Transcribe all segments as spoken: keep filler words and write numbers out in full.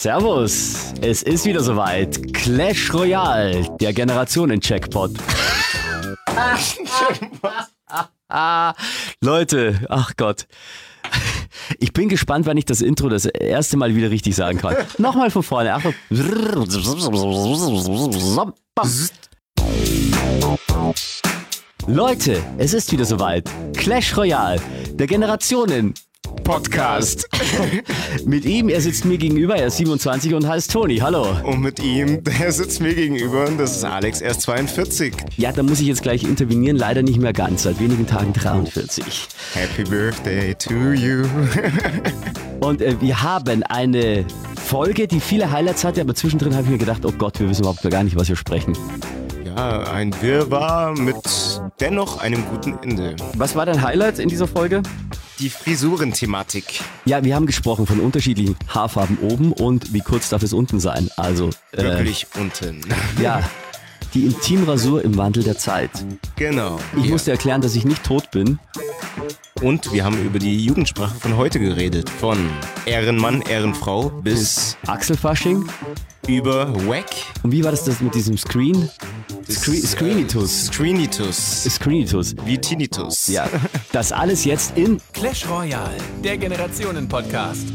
Servus, es ist wieder soweit. Clash Royale, der Generationen-Jackpot. Leute, ach Gott. Ich bin gespannt, wann ich das Intro das erste Mal wieder richtig sagen kann. Nochmal von vorne. Achtung. Leute, es ist wieder soweit. Clash Royale, der Generationen-Podcast. Mit ihm, er sitzt mir gegenüber, er ist siebenundzwanzig und heißt Toni. Hallo. Und mit ihm, der sitzt mir gegenüber und das ist Alex, er ist zweiundvierzig. Ja, da muss ich jetzt gleich intervenieren, leider nicht mehr ganz, seit wenigen Tagen dreiundvierzig. Happy Birthday to you. Und äh, wir haben eine Folge, die viele Highlights hatte, aber zwischendrin habe ich mir gedacht, oh Gott, wir wissen überhaupt gar nicht, was wir sprechen. Ja, ein Wirrwarr mit dennoch einem guten Ende. Was war dein Highlight in dieser Folge? Die Frisurenthematik. Ja, wir haben gesprochen von unterschiedlichen Haarfarben oben und wie kurz darf es unten sein. Also äh, Wirklich unten. Ja, die Intimrasur im Wandel der Zeit. Genau. Ich ja. musste erklären, dass ich nicht tot bin. Und wir haben über die Jugendsprache von heute geredet. Von Ehrenmann, Ehrenfrau bis Achselfasching. über Wack. Und wie war das, das mit diesem Screen? Screen Screenitus. Screenitus. Screenitus. Wie Tinnitus. Ja, das alles jetzt in Clash Royale, der Generationen-Podcast.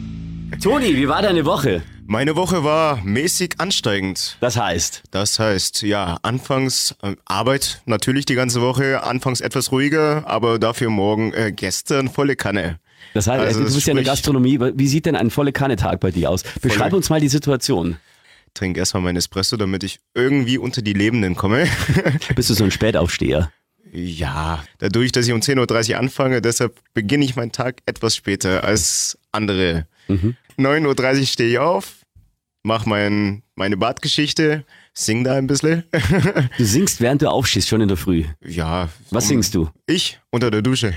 Toni, wie war deine Woche? Meine Woche war mäßig ansteigend. Das heißt? Das heißt, ja, anfangs äh, Arbeit natürlich die ganze Woche, anfangs etwas ruhiger, aber dafür morgen äh, gestern volle Kanne. Das heißt, Also du das bist ja in der spricht- Gastronomie. Wie sieht denn ein volle Kanne-Tag bei dir aus? Beschreib uns mal die Situation. Trinke erstmal meinen Espresso, damit ich irgendwie unter die Lebenden komme. Bist du so ein Spätaufsteher? Ja, dadurch, dass ich um zehn Uhr dreißig anfange, deshalb beginne ich meinen Tag etwas später als andere. Mhm. neun Uhr dreißig stehe ich auf, mache mein, meine Badgeschichte, sing da ein bisschen. Du singst, während du aufstehst, schon in der Früh. Ja. Was um- singst du? Ich unter der Dusche.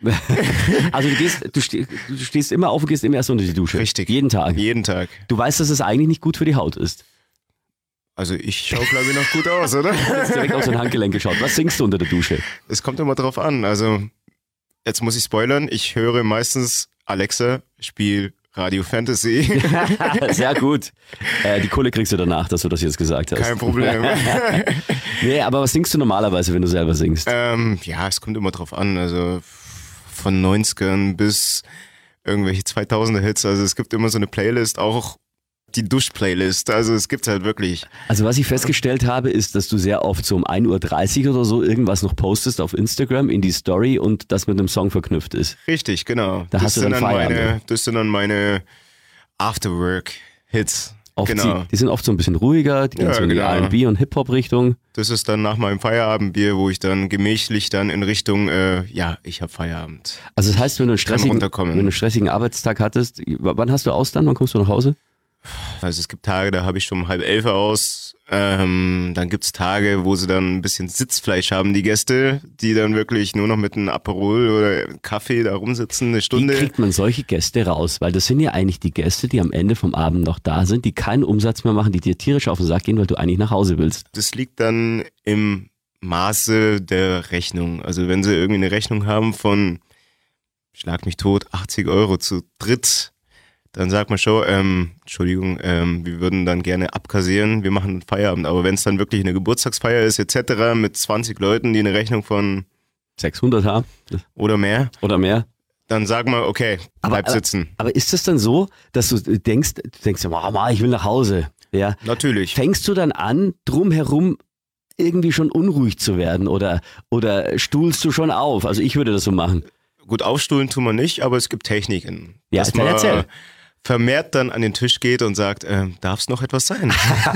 Also du gehst, du, ste du stehst immer auf und gehst immer erst unter die Dusche. Richtig. Jeden Tag. Jeden Tag. Du weißt, dass es eigentlich nicht gut für die Haut ist. Also ich schaue, glaube ich, noch gut aus, oder? Du hast direkt auf dein Handgelenk geschaut. Was singst du unter der Dusche? Es kommt immer drauf an. Also jetzt muss ich spoilern. Ich höre meistens Alexa, spiel Radio Fantasy. Sehr gut. Äh, die Kohle kriegst du danach, dass du das jetzt gesagt hast. Kein Problem. Nee, aber was singst du normalerweise, wenn du selber singst? ähm, ja, es kommt immer drauf an. Also von neunzigern bis irgendwelche zweitausender Hits. Also es gibt immer so eine Playlist, auch die Dusch-Playlist. Also es gibt halt wirklich. Also was ich festgestellt habe, ist, dass du sehr oft so um ein Uhr dreißig oder so irgendwas noch postest auf Instagram in die Story und das mit einem Song verknüpft ist. Richtig, genau. Da das hast du sind dann dann Feierabend. meine, Das sind dann meine Afterwork-Hits. Oft Genau. die, die sind oft so ein bisschen ruhiger, die gehen Ja, so in die genau. R und B und Hip-Hop-Richtung. Das ist dann nach meinem Feierabendbier, wo ich dann gemächlich dann in Richtung, äh, ja, ich habe Feierabend. Also das heißt, wenn du einen stressigen, wenn runterkommen. du einen stressigen Arbeitstag hattest, w- wann hast du aus dann? Wann kommst du nach Hause? Also es gibt Tage, da habe ich schon um halb elf aus. Ähm, dann gibt's Tage, wo sie dann ein bisschen Sitzfleisch haben, die Gäste, die dann wirklich nur noch mit einem Aperol oder Kaffee da rumsitzen, eine Wie Stunde. kriegt man solche Gäste raus? Weil das sind ja eigentlich die Gäste, die am Ende vom Abend noch da sind, die keinen Umsatz mehr machen, die dir tierisch auf den Sack gehen, weil du eigentlich nach Hause willst. Das liegt dann im Maße der Rechnung. Also wenn sie irgendwie eine Rechnung haben von, schlag mich tot, achtzig Euro zu dritt, dann sagt man schon, ähm, Entschuldigung, ähm, wir würden dann gerne abkassieren, wir machen Feierabend. Aber wenn es dann wirklich eine Geburtstagsfeier ist et cetera mit zwanzig Leuten, die eine Rechnung von sechshundert haben oder mehr, oder mehr. dann sag mal, okay, Aber- bleib sitzen. Aber ist das dann so, dass du denkst, du denkst, Mama, ich will nach Hause. Ja. Natürlich. Fängst du dann an, drumherum irgendwie schon unruhig zu werden oder, oder stuhlst du schon auf? Also ich würde das so machen. Gut, aufstuhlen tun wir nicht, aber es gibt Techniken. Ja, dass dann man erzähl. vermehrt dann an den Tisch geht und sagt, ähm, darf es noch etwas sein?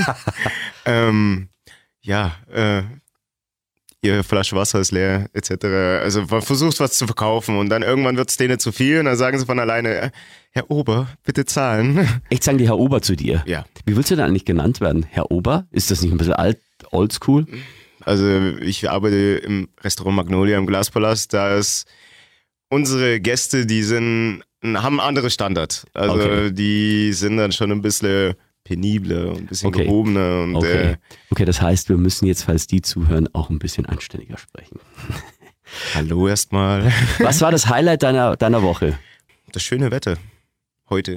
ähm, ja, äh, Ihre Flasche Wasser ist leer, et cetera. Also man versucht was zu verkaufen und dann irgendwann wird es denen zu viel und dann sagen sie von alleine, äh, Herr Ober, bitte zahlen. Echt, sagen die Herr Ober zu dir? Ja, Wie willst du denn eigentlich genannt werden? Herr Ober? Ist das nicht ein bisschen alt, oldschool? also ich arbeite im Restaurant Magnolia im Glaspalast, da ist unsere Gäste, die sind, haben ein anderes Standard. Also Okay. die sind dann schon ein bisschen penibler und ein bisschen Okay. gehobener. Und, Okay. äh, Okay, das heißt, wir müssen jetzt, falls die zuhören, auch ein bisschen anständiger sprechen. hallo erstmal. Was war das Highlight deiner, deiner Woche? Das schöne Wetter heute.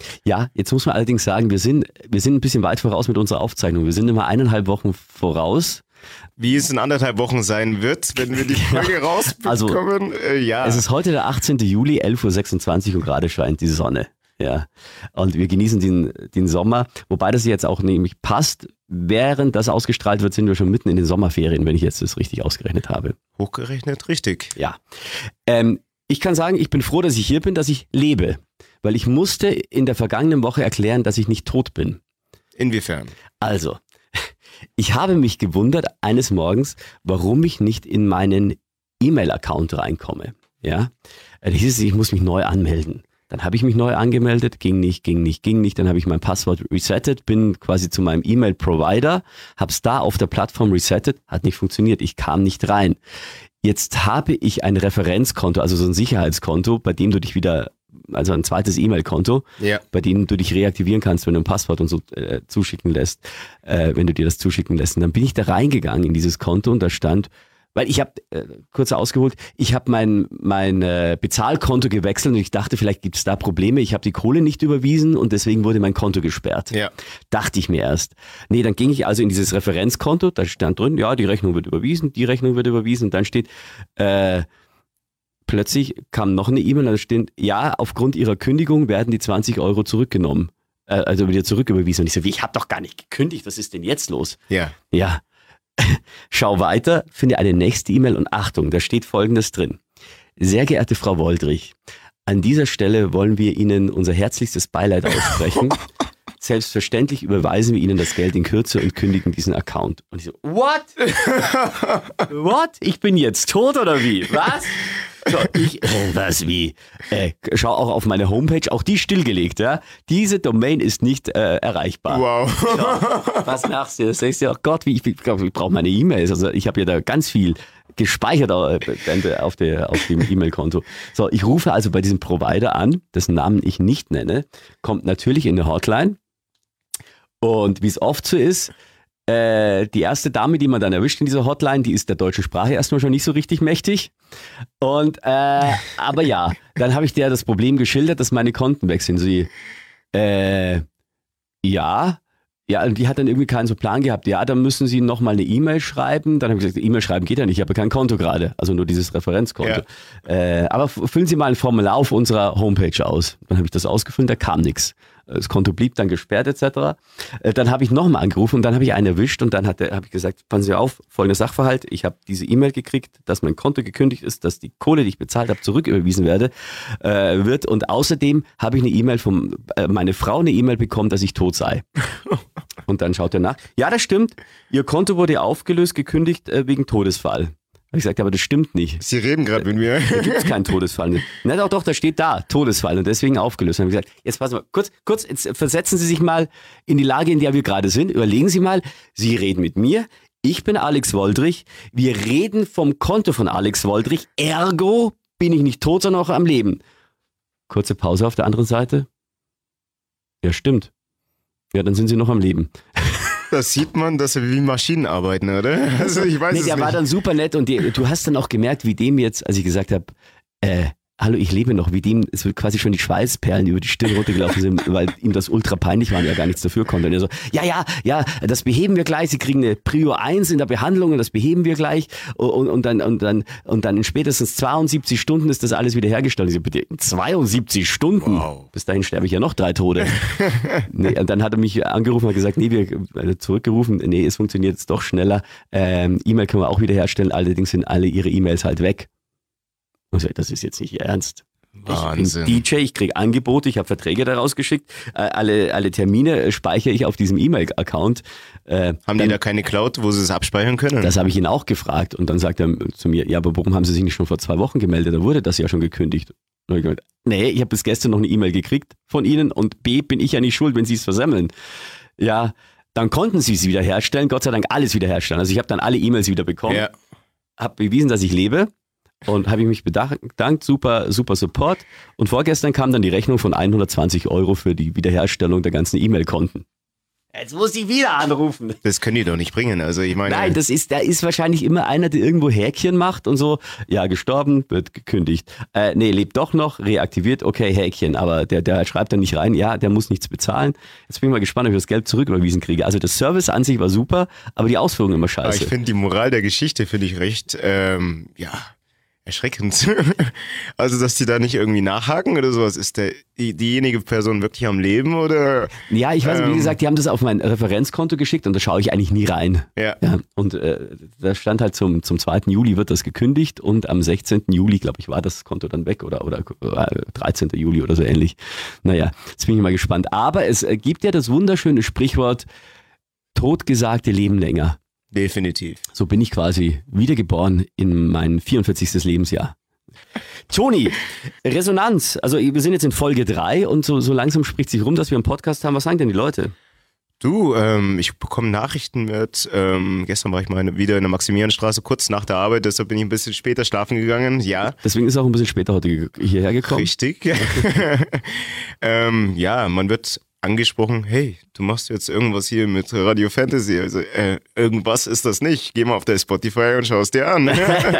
Ja, jetzt muss man allerdings sagen, wir sind, wir sind ein bisschen weit voraus mit unserer Aufzeichnung. Wir sind immer eineinhalb Wochen voraus. Wie es in anderthalb Wochen sein wird, wenn wir die Folge Ja. rausbekommen. Also, äh, ja. Es ist heute der achtzehnten Juli, elf Uhr sechsundzwanzig und gerade scheint die Sonne. Ja. Und wir genießen den, den Sommer, wobei das jetzt auch nämlich passt. Während das ausgestrahlt wird, sind wir schon mitten in den Sommerferien, wenn ich jetzt das richtig ausgerechnet habe. Hochgerechnet, richtig. Ja. Ähm, ich kann sagen, ich bin froh, dass ich hier bin, dass ich lebe. Weil ich musste in der vergangenen Woche erklären, dass ich nicht tot bin. Inwiefern? Also, ich habe mich gewundert eines Morgens, warum ich nicht in meinen E-Mail-Account reinkomme. Ja, da hieß es, ich muss mich neu anmelden. Dann habe ich mich neu angemeldet, ging nicht, ging nicht, ging nicht. Dann habe ich mein Passwort resettet, bin quasi zu meinem E-Mail-Provider, habe es da auf der Plattform resettet, hat nicht funktioniert, ich kam nicht rein. Jetzt habe ich ein Referenzkonto, also so ein Sicherheitskonto, bei dem du dich wieder, also ein zweites E-Mail-Konto, Ja. bei dem du dich reaktivieren kannst, wenn du ein Passwort und so äh, zuschicken lässt, äh, wenn du dir das zuschicken lässt. Und dann bin ich da reingegangen in dieses Konto und da stand, weil ich habe, äh, kurz ausgeholt, ich habe mein, mein äh, Bezahlkonto gewechselt und ich dachte, vielleicht gibt es da Probleme. Ich habe die Kohle nicht überwiesen und deswegen wurde mein Konto gesperrt. Ja. Dachte ich mir erst. Nee, dann ging ich also in dieses Referenzkonto, da stand drin, ja, die Rechnung wird überwiesen, die Rechnung wird überwiesen und dann steht, äh, plötzlich kam noch eine E-Mail, da steht, ja, aufgrund ihrer Kündigung werden die zwanzig Euro zurückgenommen, äh, also wieder zurücküberwiesen. Und ich so, wie, ich habe doch gar nicht gekündigt, was ist denn jetzt los? Ja. Ja, schau weiter, finde eine nächste E-Mail und Achtung, da steht Folgendes drin. Sehr geehrte Frau Woldrich, an dieser Stelle wollen wir Ihnen unser herzlichstes Beileid aussprechen. Selbstverständlich überweisen wir Ihnen das Geld in Kürze und kündigen diesen Account. Und ich so, what? What? Ich bin jetzt tot oder wie? Was? So, ich, äh, was, wie? Äh, schau auch auf meine Homepage, auch die stillgelegt, ja? Diese Domain ist nicht äh, erreichbar. Wow. So, was machst du? Das sagst du, oh Gott, wie, ich, ich, ich brauche meine E-Mails. Also ich habe ja da ganz viel gespeichert auf, der, auf dem E-Mail-Konto. So, ich rufe also bei diesem Provider an, dessen Namen ich nicht nenne, kommt natürlich in eine Hotline. Und wie es oft so ist, äh, die erste Dame, die man dann erwischt in dieser Hotline, die ist der deutschen Sprache erstmal schon nicht so richtig mächtig. Und äh, aber ja, dann habe ich der das Problem geschildert, dass meine Konten weg sind. Sie, äh, ja, ja, und die hat dann irgendwie keinen so Plan gehabt. Ja, dann müssen Sie nochmal eine E-Mail schreiben. Dann habe ich gesagt, E-Mail schreiben geht ja nicht, ich habe kein Konto gerade, also nur dieses Referenzkonto. Ja. Äh, aber füllen Sie mal ein Formular auf unserer Homepage aus. Dann habe ich das ausgefüllt, da kam nichts. Das Konto blieb dann gesperrt et cetera. Dann habe ich nochmal angerufen und dann habe ich einen erwischt und dann habe ich gesagt, passen Sie auf, folgender Sachverhalt, ich habe diese E-Mail gekriegt, dass mein Konto gekündigt ist, dass die Kohle, die ich bezahlt habe, zurücküberwiesen werde, äh, wird und außerdem habe ich eine E-Mail von, äh, meine Frau eine E-Mail bekommen, dass ich tot sei. Und dann schaut er nach, ja, das stimmt, Ihr Konto wurde aufgelöst, gekündigt äh, wegen Todesfall. Habe ich gesagt, aber das stimmt nicht. Sie reden gerade mit mir. Da gibt es keinen Todesfall. Na doch, doch, da steht da, Todesfall und deswegen aufgelöst. Dann habe ich gesagt, jetzt passen wir kurz, kurz, jetzt versetzen Sie sich mal in die Lage, in der wir gerade sind. Überlegen Sie mal, Sie reden mit mir, ich bin Alex Woldrich, wir reden vom Konto von Alex Woldrich, ergo bin ich nicht tot, sondern auch am Leben. Kurze Pause auf der anderen Seite. Ja, stimmt. Ja, dann sind Sie noch am Leben. Das sieht man, dass wir wie Maschinen arbeiten, oder? Also ich weiß nee, es der nicht. war dann super nett und die, du hast dann auch gemerkt, wie dem jetzt, als ich gesagt habe, äh, hallo, ich lebe noch, wie dem, es wird quasi schon die Schweißperlen über die Stirn runtergelaufen sind, weil ihm das ultra peinlich war und er gar nichts dafür konnte. Und er so, ja, ja, ja, das beheben wir gleich, Sie kriegen eine Prio eins in der Behandlung und das beheben wir gleich und, und, dann, und, dann, und dann in spätestens zweiundsiebzig Stunden ist das alles wiederhergestellt. Ich so, bitte, zweiundsiebzig Stunden? Wow. Bis dahin sterbe ich ja noch drei Tode. Nee, und dann hat er mich angerufen und gesagt, nee, wir zurückgerufen, nee, es funktioniert jetzt doch schneller. Ähm, E-Mail können wir auch wiederherstellen, allerdings sind alle Ihre E-Mails halt weg. Und so, das ist jetzt nicht ernst. Wahnsinn. Ich bin D J, ich kriege Angebote, ich habe Verträge daraus geschickt, äh, alle, alle Termine speichere ich auf diesem E-Mail-Account. Äh, haben dann, die da keine Cloud, wo sie es abspeichern können? Das habe ich ihn auch gefragt und dann sagt er zu mir, ja, aber warum haben Sie sich nicht schon vor zwei Wochen gemeldet? Da wurde das ja schon gekündigt. Und ich gesagt, nee, ich habe bis gestern noch eine E-Mail gekriegt von Ihnen und B, bin ich ja nicht schuld, wenn Sie es versemmeln. Ja, dann konnten Sie es wiederherstellen, Gott sei Dank alles wiederherstellen. Also ich habe dann alle E-Mails wieder bekommen, Ja. habe bewiesen, dass ich lebe. Und habe ich mich bedankt, super, super Support. Und vorgestern kam dann die Rechnung von hundertzwanzig Euro für die Wiederherstellung der ganzen E-Mail-Konten. Jetzt muss ich wieder anrufen. Das können die doch nicht bringen. Also ich meine. Nein, das ist, da ist wahrscheinlich immer einer, der irgendwo Häkchen macht und so, ja, gestorben, wird gekündigt. Äh, nee, lebt doch noch, reaktiviert, okay, Häkchen. Aber der, der schreibt dann nicht rein, ja, der muss nichts bezahlen. Jetzt bin ich mal gespannt, ob ich das Geld zurücküberwiesen kriege. Also das Service an sich war super, aber die Ausführung immer scheiße. Aber ich finde die Moral der Geschichte, finde ich recht, ähm, ja, erschreckend. Also, dass die da nicht irgendwie nachhaken oder sowas. Ist der, die, diejenige Person wirklich am Leben oder? Ja, ich weiß nicht, wie ähm, gesagt, die haben das auf mein Referenzkonto geschickt und da schaue ich eigentlich nie rein. Ja. Ja, und äh, da stand halt zum, zum zweiten Juli wird das gekündigt und am sechzehnten Juli, glaube ich, war das Konto dann weg oder, oder äh, dreizehnten Juli oder so ähnlich. Naja, jetzt bin ich mal gespannt. Aber es äh, gibt ja das wunderschöne Sprichwort, totgesagte leben länger. Definitiv. So bin ich quasi wiedergeboren in mein vierundvierzigstes Lebensjahr. Toni, Resonanz. Also wir sind jetzt in Folge drei und so, so langsam spricht sich rum, dass wir einen Podcast haben. Was sagen denn die Leute? Du, ähm, ich bekomme Nachrichten mit. Ähm, gestern war ich mal wieder in der Maximilianstraße, kurz nach der Arbeit, deshalb bin ich ein bisschen später schlafen gegangen. Ja. Deswegen ist er auch ein bisschen später heute hierher gekommen. Richtig. ähm, ja, man wird angesprochen, hey, du machst jetzt irgendwas hier mit Radio Fantasy. Also äh, irgendwas ist das nicht. Geh mal auf der Spotify und schau es dir an.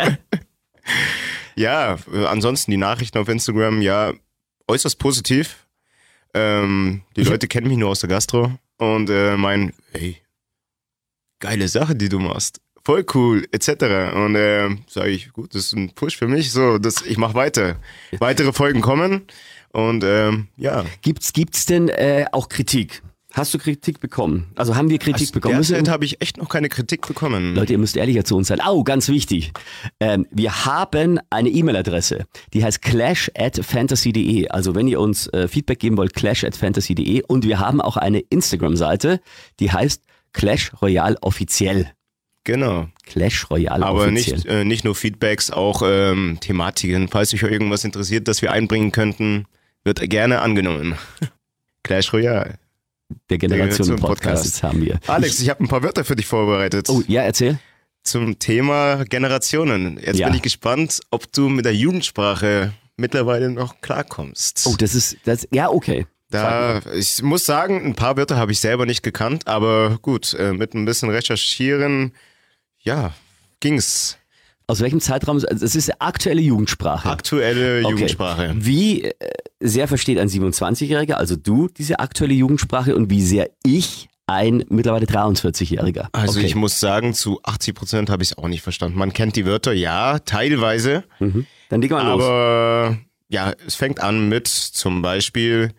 Ja, äh, ansonsten die Nachrichten auf Instagram, ja, äußerst positiv. Ähm, die Leute kennen mich nur aus der Gastro und äh, meinen, hey, geile Sache, die du machst. Voll cool, et cetera. Und äh, sage ich, gut, das ist ein Push für mich, so, das, ich mache weiter. Weitere Folgen kommen und ähm, ja. Gibt's, gibt's denn äh, auch Kritik? Hast du Kritik bekommen? Also haben wir Kritik Also bekommen? derzeit Müssen- habe ich echt noch keine Kritik bekommen. Leute, ihr müsst ehrlicher zu uns sein. Oh, ganz wichtig. Ähm, wir haben eine E-Mail-Adresse, die heißt clash at fantasy punkt de. Also wenn ihr uns äh, Feedback geben wollt, clash at fantasy punkt de. Und wir haben auch eine Instagram-Seite, die heißt Clash Royale offiziell. Genau. Clash Royale Aber offiziell. nicht, äh, nicht nur Feedbacks, auch ähm, Thematiken. Falls euch irgendwas interessiert, das wir einbringen könnten, wird gerne angenommen. Clash Royale. Der Generationen-Podcast Podcast. jetzt haben wir. Alex, ich habe ein paar Wörter für dich vorbereitet. Oh, ja, erzähl. Zum Thema Generationen. Jetzt Ja. bin ich gespannt, ob du mit der Jugendsprache mittlerweile noch klarkommst. Oh, das ist, das, ja, okay. Da, ich muss sagen, ein paar Wörter habe ich selber nicht gekannt, aber gut, äh, mit ein bisschen Recherchieren, ja, ging's. Aus welchem Zeitraum? Also es ist aktuelle Jugendsprache. Aktuelle Okay. Jugendsprache. Wie äh, sehr versteht ein siebenundzwanzigjähriger, also du, diese aktuelle Jugendsprache und wie sehr ich, ein mittlerweile dreiundvierzigjähriger? Also okay. ich muss sagen, zu achtzig Prozent habe ich es auch nicht verstanden. Man kennt die Wörter, ja, teilweise, Mhm. Dann leg mal los. aber ja, es fängt an mit zum Beispiel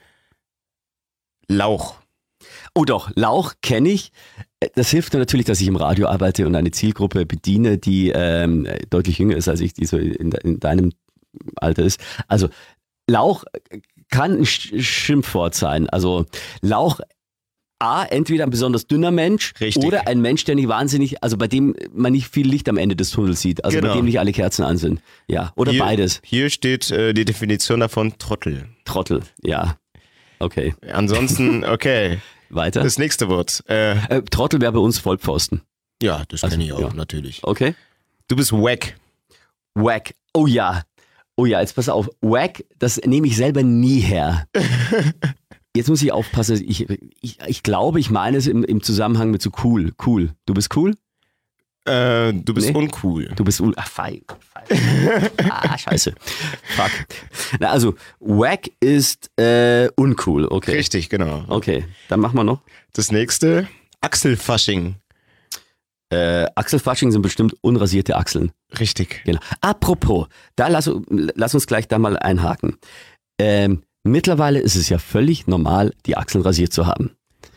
Lauch. Oh doch, Lauch kenne ich. Das hilft mir natürlich, dass ich im Radio arbeite und eine Zielgruppe bediene, die ähm, deutlich jünger ist als ich, die so in, de in deinem Alter ist. Also Lauch kann ein Sch Schimpfwort sein. Also Lauch A, entweder ein besonders dünner Mensch Richtig. oder ein Mensch, der nicht wahnsinnig, also bei dem man nicht viel Licht am Ende des Tunnels sieht, also bei Genau. dem nicht alle Kerzen an sind. Ja, oder Hier, beides. Hier steht äh, die Definition davon Trottel. Trottel, ja. Okay, Ansonsten, okay, weiter. das nächste Wort. Äh, Äh, Trottel wäre bei uns Vollpfosten. ja, das Also, kenne ich auch, ja. natürlich. Okay. Du bist wack. Wack. Oh ja. Oh ja, jetzt pass auf. Wack, das nehme ich selber nie her. Jetzt muss ich aufpassen. Ich, ich, ich glaube, ich meine es im, im Zusammenhang mit so cool. Cool. Du bist cool? Äh, du bist Nee. uncool. Du bist un... Ach, fein. fein. Ah, scheiße. Fuck. Na, also, Wack ist äh, uncool. Okay. Richtig, genau. Okay, dann machen wir noch. Das nächste, Achselfasching. Äh, Achselfasching sind bestimmt unrasierte Achseln. Richtig. Genau. Apropos, da lass, lass uns gleich da mal einhaken. Ähm, mittlerweile ist es ja völlig normal, die Achseln rasiert zu haben.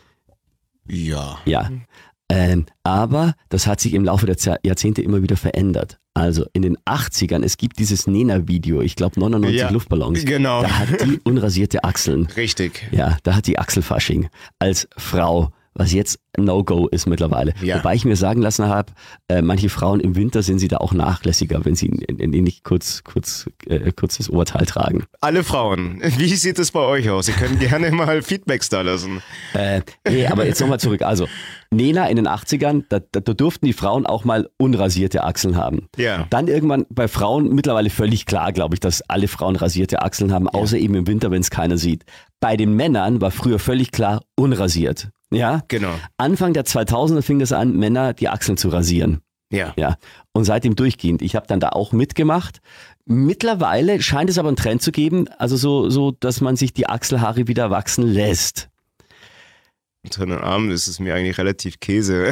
Ja. Ja. Ähm, aber das hat sich im Laufe der Jahr- Jahrzehnte immer wieder verändert. Also in den achtzigern, es gibt dieses Nena-Video, ich glaube neunundneunzig Ja, Luftballons. genau. Da hat die unrasierte Achseln. Richtig. Ja, da hat die Achselfasching als Frau, was jetzt No-Go ist mittlerweile. Ja. Wobei ich mir sagen lassen habe, äh, manche Frauen im Winter sind sie da auch nachlässiger, wenn sie in, in, in nicht kurz, kurz, äh, kurzes Oberteil tragen. Alle Frauen, wie sieht es bei euch aus? Ihr könnt gerne mal Feedbacks da lassen. Äh, nee, aber jetzt nochmal zurück. Also, Nena in den achtzigern, da, da, da durften die Frauen auch mal unrasierte Achseln haben. Ja. Dann irgendwann bei Frauen mittlerweile völlig klar, glaube ich, dass alle Frauen rasierte Achseln haben, außer eben im Winter, wenn es keiner sieht. Bei den Männern war früher völlig klar unrasiert. Ja, Genau. Anfang der zweitausender fing das an, Männer die Achseln zu rasieren. Ja. Ja, und seitdem durchgehend. Ich habe dann da auch mitgemacht. Mittlerweile scheint es aber einen Trend zu geben, also so, so, dass man sich die Achselhaare wieder wachsen lässt. Unter den Armen ist es mir eigentlich relativ Käse.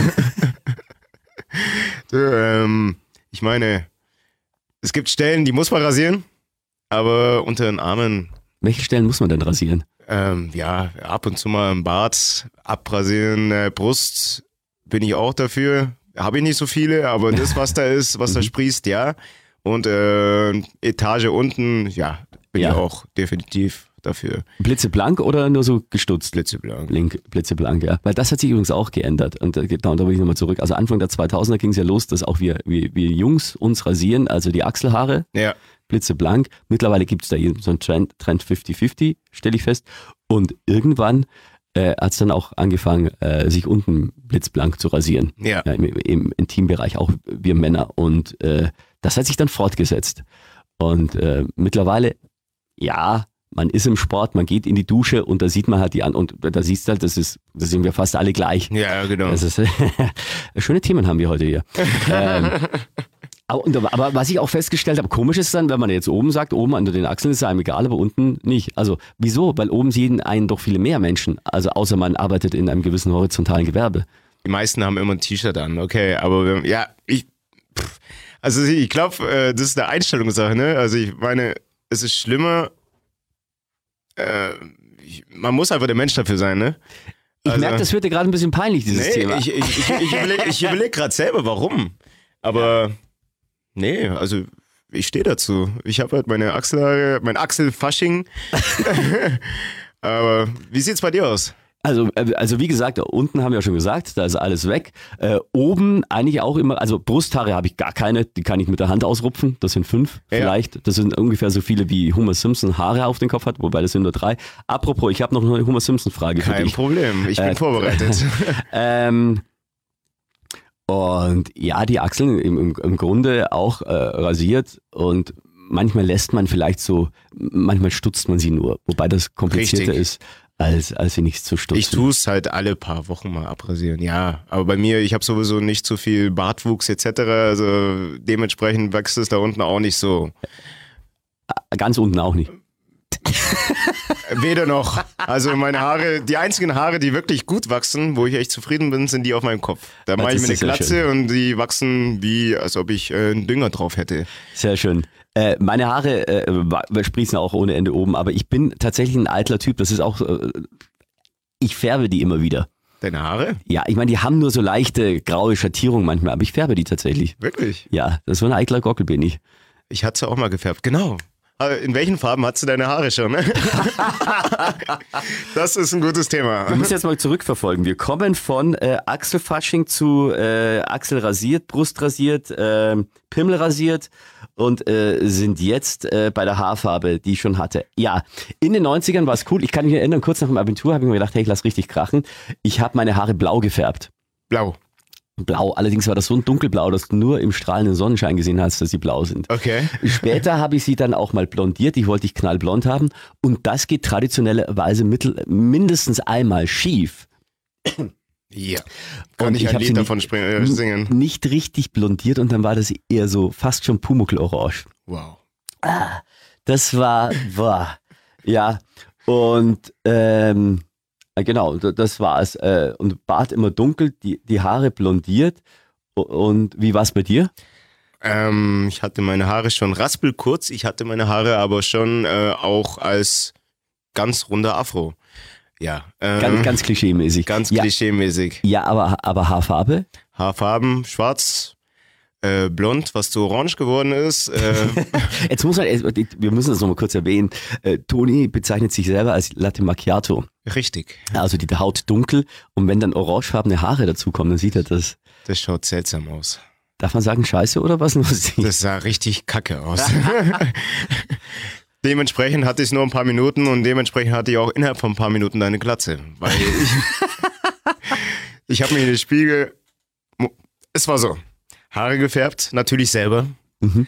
du, ähm, ich meine, es gibt Stellen, die muss man rasieren, aber unter den Armen, Welche Stellen muss man denn rasieren? ähm, ja, ab und zu mal im Bart abrasieren, äh, Brust bin ich auch dafür. Habe ich nicht so viele, aber das, was da ist, was da sprießt, ja. Und äh, Etage unten, ja, bin Ja. ich auch definitiv dafür. Blitzeblank oder nur so gestutzt? Blitzeblank. Blink, blitzeblank, ja. Weil das hat sich übrigens auch geändert. Und äh, genau, da will ich nochmal zurück. Also Anfang der zweitausender ging es ja los, dass auch wir, wir, wir Jungs uns rasieren, also die Achselhaare, Ja. blitzeblank. Mittlerweile gibt es da so einen Trend, Trend fünfzig fünfzig, stelle ich fest. Und irgendwann äh, hat es dann auch angefangen, äh, sich unten blitzblank zu rasieren. Ja. Ja, im, im Intimbereich, auch wir Männer. Und äh, das hat sich dann fortgesetzt. Und äh, mittlerweile, ja, man ist im Sport, man geht in die Dusche und da sieht man halt die an und da siehst du halt, das ist, da sind wir fast alle gleich. Ja, genau. Das ist, schöne Themen haben wir heute hier. ähm, aber, und, aber was ich auch festgestellt habe, komisch ist dann, wenn man jetzt oben sagt, oben unter den Achseln ist es einem egal, aber unten nicht. Also wieso? Weil oben sehen einen doch viele mehr Menschen. Also außer man arbeitet in einem gewissen horizontalen Gewerbe. Die meisten haben immer ein T-Shirt an, okay, aber wenn- ja, ich, pff, also ich glaube, äh, das ist eine Einstellungssache, ne? Also ich meine, es ist schlimmer, äh, ich, man muss einfach der Mensch dafür sein, ne? Ich Also- merke, das wird dir gerade ein bisschen peinlich, dieses Nee, Thema. ich, ich, ich, ich überlege ich überleg gerade selber, warum. Aber nee, also ich stehe dazu. Ich habe halt meine Achselhaare, mein Achselfasching. Aber wie sieht's bei dir aus? Also, äh, also wie gesagt, unten haben wir ja schon gesagt, da ist alles weg. Äh, oben eigentlich auch immer, also Brusthaare habe ich gar keine, die kann ich mit der Hand ausrupfen. Das sind fünf Ja. vielleicht. Das sind ungefähr so viele wie Homer Simpson Haare auf den Kopf hat, wobei das sind nur drei. Apropos, ich habe noch eine Homer Simpson Frage für Kein dich. Problem, ich bin Äh, vorbereitet. Ähm, und ja, die Achseln im, im, im Grunde auch äh, rasiert und manchmal lässt man vielleicht so, manchmal stutzt man sie nur, wobei das komplizierter Richtig. ist, als, als sie nicht zu stutzen. Ich tue es halt alle paar Wochen mal abrasieren, ja. Aber bei mir, ich habe sowieso nicht so viel Bartwuchs et cetera. Also dementsprechend wächst es da unten auch nicht so. Ganz unten auch nicht. Weder noch. Also meine Haare, die einzigen Haare, die wirklich gut wachsen, wo ich echt zufrieden bin, sind die auf meinem Kopf. Da mache ich das mir eine ist ja Glatze schön. und die wachsen wie, als ob ich äh, einen Dünger drauf hätte. Sehr schön. Äh, meine Haare äh, wa- sprießen auch ohne Ende oben, aber ich bin tatsächlich ein eitler Typ. Das ist auch, äh, ich färbe die immer wieder. Deine Haare? Ja, ich meine, die haben nur so leichte graue Schattierungen manchmal, aber ich färbe die tatsächlich. Wirklich? Ja, das ist so ein eitler Gockel bin ich. Ich hatte sie auch mal gefärbt. Genau. Aber in welchen Farben hast du deine Haare schon? Ne? Das ist ein gutes Thema. Wir müssen jetzt mal zurückverfolgen. Wir kommen von äh, Achselfasching zu äh, Achsel rasiert, Brust rasiert, äh, Pimmel rasiert und äh, sind jetzt äh, bei der Haarfarbe, die ich schon hatte. Ja, in den neunzigern war es cool. Ich kann mich erinnern, kurz nach dem Abitur habe ich mir gedacht, hey, ich lass richtig krachen. Ich habe meine Haare blau gefärbt. Blau. Blau, allerdings war das so ein dunkelblau, dass du nur im strahlenden Sonnenschein gesehen hast, dass sie blau sind. Okay. Später habe ich sie dann auch mal blondiert, die wollte ich knallblond haben und das geht traditionellerweise mittel, mindestens einmal schief. Ja. Kann Und ich, ich ein hab sie Lied nicht- davon springen, äh, singen? Nicht richtig blondiert und dann war das eher so fast schon Pumuckl-Orange. Wow. Das war, boah, ja, und ähm, genau, d- das war es. Äh, und Bart immer dunkel, die, die Haare blondiert. Und wie war es bei dir? Ähm, ich hatte meine Haare schon raspelkurz, ich hatte meine Haare aber schon äh, auch als ganz runder Afro. Ja. Ähm, Ganz, ganz klischeemäßig. ganz ja, klischeemäßig. ja, aber, aber Haarfarbe? Haarfarben, schwarz, äh, blond, was zu orange geworden ist. Äh, Jetzt muss man, wir müssen das nochmal kurz erwähnen. Äh, Toni bezeichnet sich selber als Latte Macchiato. richtig. Also die Haut dunkel und wenn dann orangefarbene Haare dazukommen, dann sieht er das. Das schaut seltsam aus. Darf man sagen Scheiße oder was? Das sah richtig kacke aus. Dementsprechend hatte ich es nur ein paar Minuten und dementsprechend hatte ich auch innerhalb von ein paar Minuten eine Glatze. Weil ich, ich habe mir in den Spiegel, es war so, Haare gefärbt, natürlich selber, Mhm.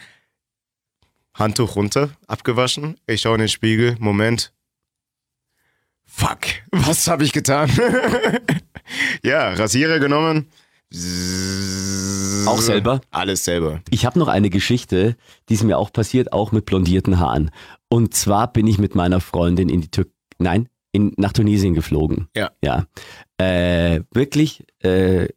Handtuch runter, abgewaschen, ich schaue in den Spiegel, Moment, fuck, fuck, was habe ich getan? Ja, Rasierer genommen. Auch selber? Alles selber. Ich habe noch eine Geschichte, die ist mir auch passiert, auch mit blondierten Haaren. Und zwar bin ich mit meiner Freundin in die Türkei, nein, in, nach Tunesien geflogen. Ja. Ja. Äh, wirklich äh,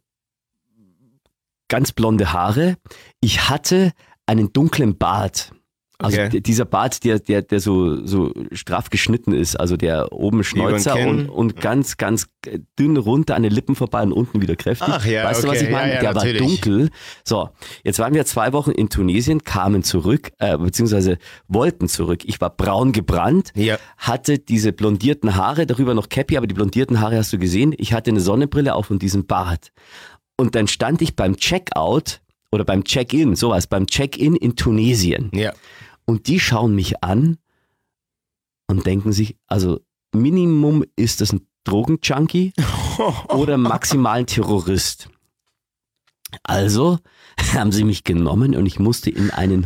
ganz blonde Haare. Ich hatte einen dunklen Bart. Also Okay. d- dieser Bart, der, der, der so, so straff geschnitten ist, also der oben Schnäuzer Kinn. und, und ganz, ganz dünn runter an den Lippen vorbei und unten wieder kräftig. Ach ja, weißt du, was okay. ich meine? Ja, ja, der natürlich. war dunkel. So, jetzt waren wir zwei Wochen in Tunesien, kamen zurück, äh, beziehungsweise wollten zurück. Ich war braun gebrannt, Ja. hatte diese blondierten Haare, darüber noch Cappy, aber die blondierten Haare hast du gesehen. Ich hatte eine Sonnenbrille auf und diesen Bart. Und dann stand ich beim Checkout oder beim Check-in, sowas, beim Check-in in Tunesien. Ja. Und die schauen mich an und denken sich, also Minimum ist das ein Drogenjunkie oder maximal ein Terrorist. Also haben sie mich genommen und ich musste in einen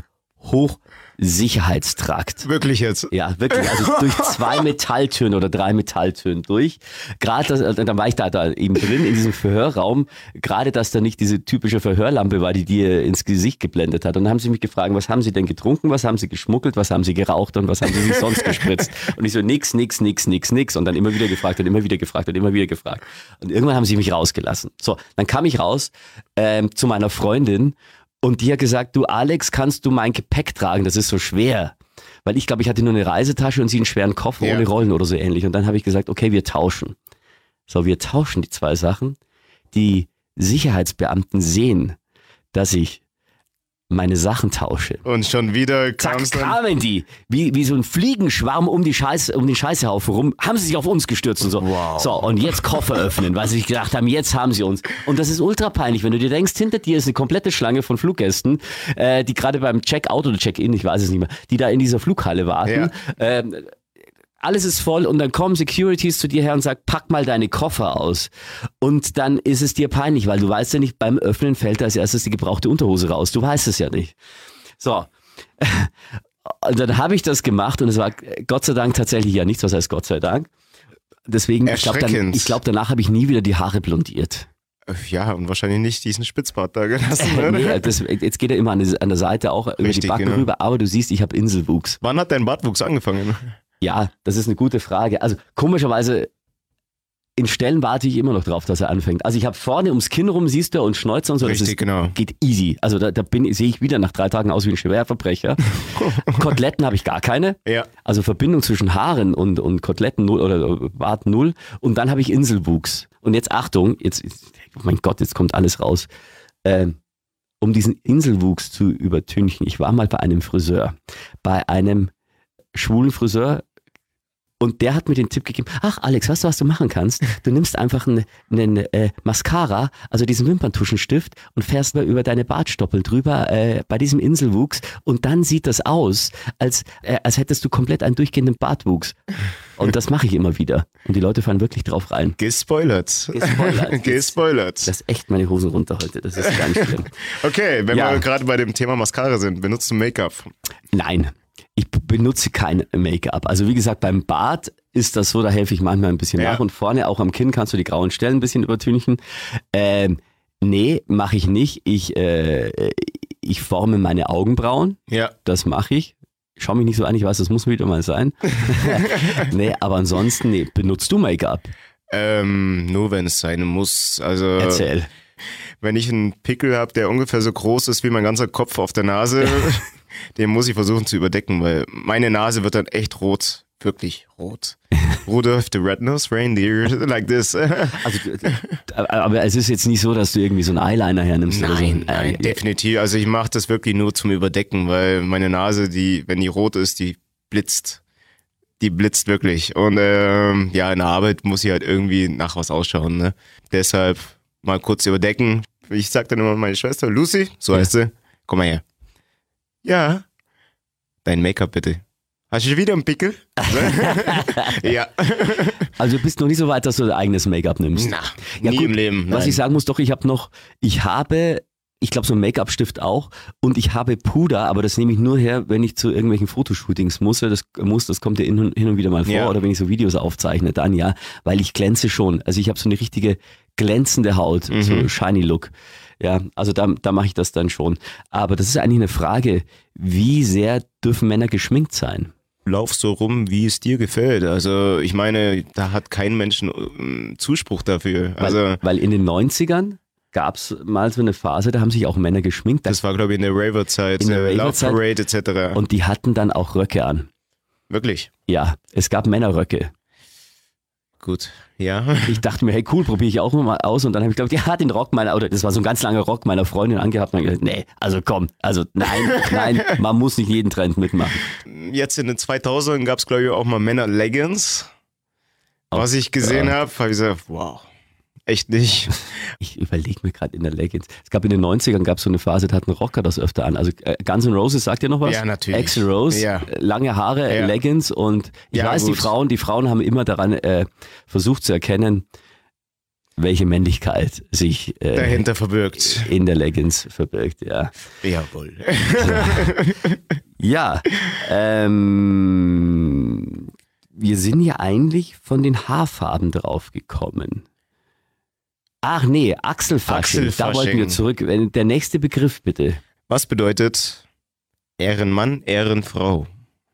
Hochsicherheitstrakt. Wirklich jetzt. Ja, wirklich. Also durch zwei Metalltüren oder drei Metalltüren durch. Gerade, das- dann war ich da, da eben drin in diesem Verhörraum. Gerade, dass da nicht diese typische Verhörlampe war, die dir ins Gesicht geblendet hat. Und dann haben sie mich gefragt, was haben sie denn getrunken, was haben sie geschmuggelt, was haben sie geraucht und was haben sie sich sonst gespritzt? Und ich so, nix, nix, nix, nix, nix. Und dann immer wieder gefragt und immer wieder gefragt und immer wieder gefragt. Und irgendwann haben sie mich rausgelassen. So, dann kam ich raus ähm, zu meiner Freundin. Und die hat gesagt, du Alex, kannst du mein Gepäck tragen? Das ist so schwer. Weil ich glaube, ich hatte nur eine Reisetasche und sie einen schweren Koffer Ja. ohne Rollen oder so ähnlich. Und dann habe ich gesagt, okay, wir tauschen. So, wir tauschen die zwei Sachen. Die Sicherheitsbeamten sehen, dass ich meine Sachen tausche. Und schon wieder Zack, kam's dann. kamen die, wie, wie so ein Fliegenschwarm um die Scheiße, um den Scheißehaufen rum, haben sie sich auf uns gestürzt und so. Wow. So, und jetzt Koffer öffnen, weil sie sich gedacht haben, jetzt haben sie uns. Und das ist ultra peinlich, wenn du dir denkst, hinter dir ist eine komplette Schlange von Fluggästen, äh, die gerade beim Check-out oder Check-in, ich weiß es nicht mehr, die da in dieser Flughalle warten. Ähm, alles ist voll und dann kommen Securities zu dir her und sagen, pack mal deine Koffer aus. Und dann ist es dir peinlich, weil du weißt ja nicht, beim Öffnen fällt als erstes die gebrauchte Unterhose raus. Du weißt es ja nicht. So. Und dann habe ich das gemacht und es war Gott sei Dank tatsächlich ja nichts, was heißt Gott sei Dank. Deswegen, ich glaube, Erschreckend. ich glaub, danach habe ich nie wieder die Haare blondiert. Ja, und wahrscheinlich nicht diesen Spitzbart da gelassen. Äh, Oder? nee, das, jetzt geht er immer an, die, an der Seite auch über Richtig, die Backen genau. rüber, aber du siehst, ich habe Inselwuchs. Wann hat dein Bartwuchs angefangen? Ja, das ist eine gute Frage. Also komischerweise, in Stellen warte ich immer noch drauf, dass er anfängt. Also ich habe vorne ums Kinn rum, siehst du, und Schnäuzer und so. Das Richtig, ist, genau. geht easy. Also da, da bin sehe ich wieder nach drei Tagen aus wie ein Schwerverbrecher. Koteletten habe ich gar keine. Ja. Also Verbindung zwischen Haaren und, und Koteletten null oder Bart null. Und dann habe ich Inselwuchs. Und jetzt Achtung, jetzt, oh mein Gott, jetzt kommt alles raus. Ähm, um diesen Inselwuchs zu übertünchen. Ich war mal bei einem Friseur. Bei einem schwulen Friseur. Und der hat mir den Tipp gegeben, ach Alex, weißt du, was du machen kannst? Du nimmst einfach einen, einen äh, Mascara, also diesen Wimperntuschenstift und fährst mal über deine Bartstoppeln drüber äh, bei diesem Inselwuchs und dann sieht das aus, als, äh, als hättest du komplett einen durchgehenden Bartwuchs. Und das mache ich immer wieder. Und die Leute fahren wirklich drauf rein. Gespoilert. Gespoilert. Gespoilert. Das ist echt meine Hosen runter heute, das ist ganz schlimm. Okay, wenn Ja. wir gerade bei dem Thema Mascara sind, benutzt du Make-up? Nein, ich b- benutze kein Make-up. Also wie gesagt, beim Bart ist das so, da helfe ich manchmal ein bisschen Ja. nach und vorne, auch am Kinn kannst du die grauen Stellen ein bisschen übertünchen. Ähm, nee, mache ich nicht. Ich, äh, ich forme meine Augenbrauen, Ja. das mache ich. Ich schaue mich nicht so an, ich weiß, das muss wieder mal sein. Nee, aber ansonsten, nee, benutzt du Make-up? Ähm, nur wenn es sein muss. Also Erzähl. wenn ich einen Pickel habe, der ungefähr so groß ist wie mein ganzer Kopf auf der Nase, den muss ich versuchen zu überdecken, weil meine Nase wird dann echt rot. Wirklich rot. Rudolph the Red-Nosed Reindeer, like this. Also, aber es ist jetzt nicht so, dass du irgendwie so einen Eyeliner hernimmst oder so. Nein, nein, Äh, definitiv. Also ich mache das wirklich nur zum Überdecken, weil meine Nase, die, wenn die rot ist, die blitzt. Die blitzt wirklich. Und ähm, ja, in der Arbeit muss ich halt irgendwie nach was ausschauen. Ne? Deshalb mal kurz überdecken. Ich sag dann immer meine Schwester, Lucy, so Ja. heißt sie, komm mal her. Ja, dein Make-up bitte. Hast du schon wieder einen Pickel? Ja. Also du bist noch nicht so weit, dass du dein eigenes Make-up nimmst. Na, Ja, nie gut, im Leben. Was nein. ich sagen muss, doch, ich habe noch, ich habe Ich glaube, so ein Make-up-Stift auch. Und ich habe Puder, aber das nehme ich nur her, wenn ich zu irgendwelchen Fotoshootings muss. Das, muss, das kommt ja hin und, hin und wieder mal vor. Ja. Oder wenn ich so Videos aufzeichne, dann ja. Weil ich glänze schon. Also ich habe so eine richtige glänzende Haut, Mhm. so shiny Look. Ja, also da, da mache ich das dann schon. Aber das ist eigentlich eine Frage, wie sehr dürfen Männer geschminkt sein? Lauf so rum, wie es dir gefällt. Also ich meine, da hat kein Mensch einen Zuspruch dafür. Also Weil, weil in den neunzigern gab es mal so eine Phase, da haben sich auch Männer geschminkt. Da, das war, glaube ich, in der Raver-Zeit, In der äh, Love Raver-Zeit. Parade et cetera. und die hatten dann auch Röcke an. Wirklich? Ja, es gab Männerröcke. Gut. Ja. Ich dachte mir, hey cool, probiere ich auch mal aus. Und dann habe ich gedacht, ja, den Rock meiner, oder das war so ein ganz langer Rock meiner Freundin angehabt. Und dann gesagt, nee, also komm, also nein, nein, man muss nicht jeden Trend mitmachen. Jetzt in den zweitausendern gab es, glaube ich, auch mal Männer-Leggings. Was ich gesehen ja. habe, habe ich gesagt, wow, echt nicht. Ich überlege mir gerade in der Leggings. Es gab in den neunzigern gab es so eine Phase, da hatten Rocker das öfter an. Also äh, Guns N' Roses, sagt ihr noch was? Ja, natürlich. Axl Rose, Ja. äh, lange Haare, Ja. Leggings und ich Ja, weiß, die gut. Frauen, die Frauen haben immer daran äh, versucht zu erkennen, welche Männlichkeit sich äh, Dahinter verbirgt. in der Leggings verbirgt, ja. Jawohl. Ja, ähm, wir sind ja eigentlich von den Haarfarben drauf gekommen. Ach nee, Achselfasching, da wollten wir Achselfasching. zurück. Wenn- Der nächste Begriff bitte. Was bedeutet Ehrenmann, Ehrenfrau?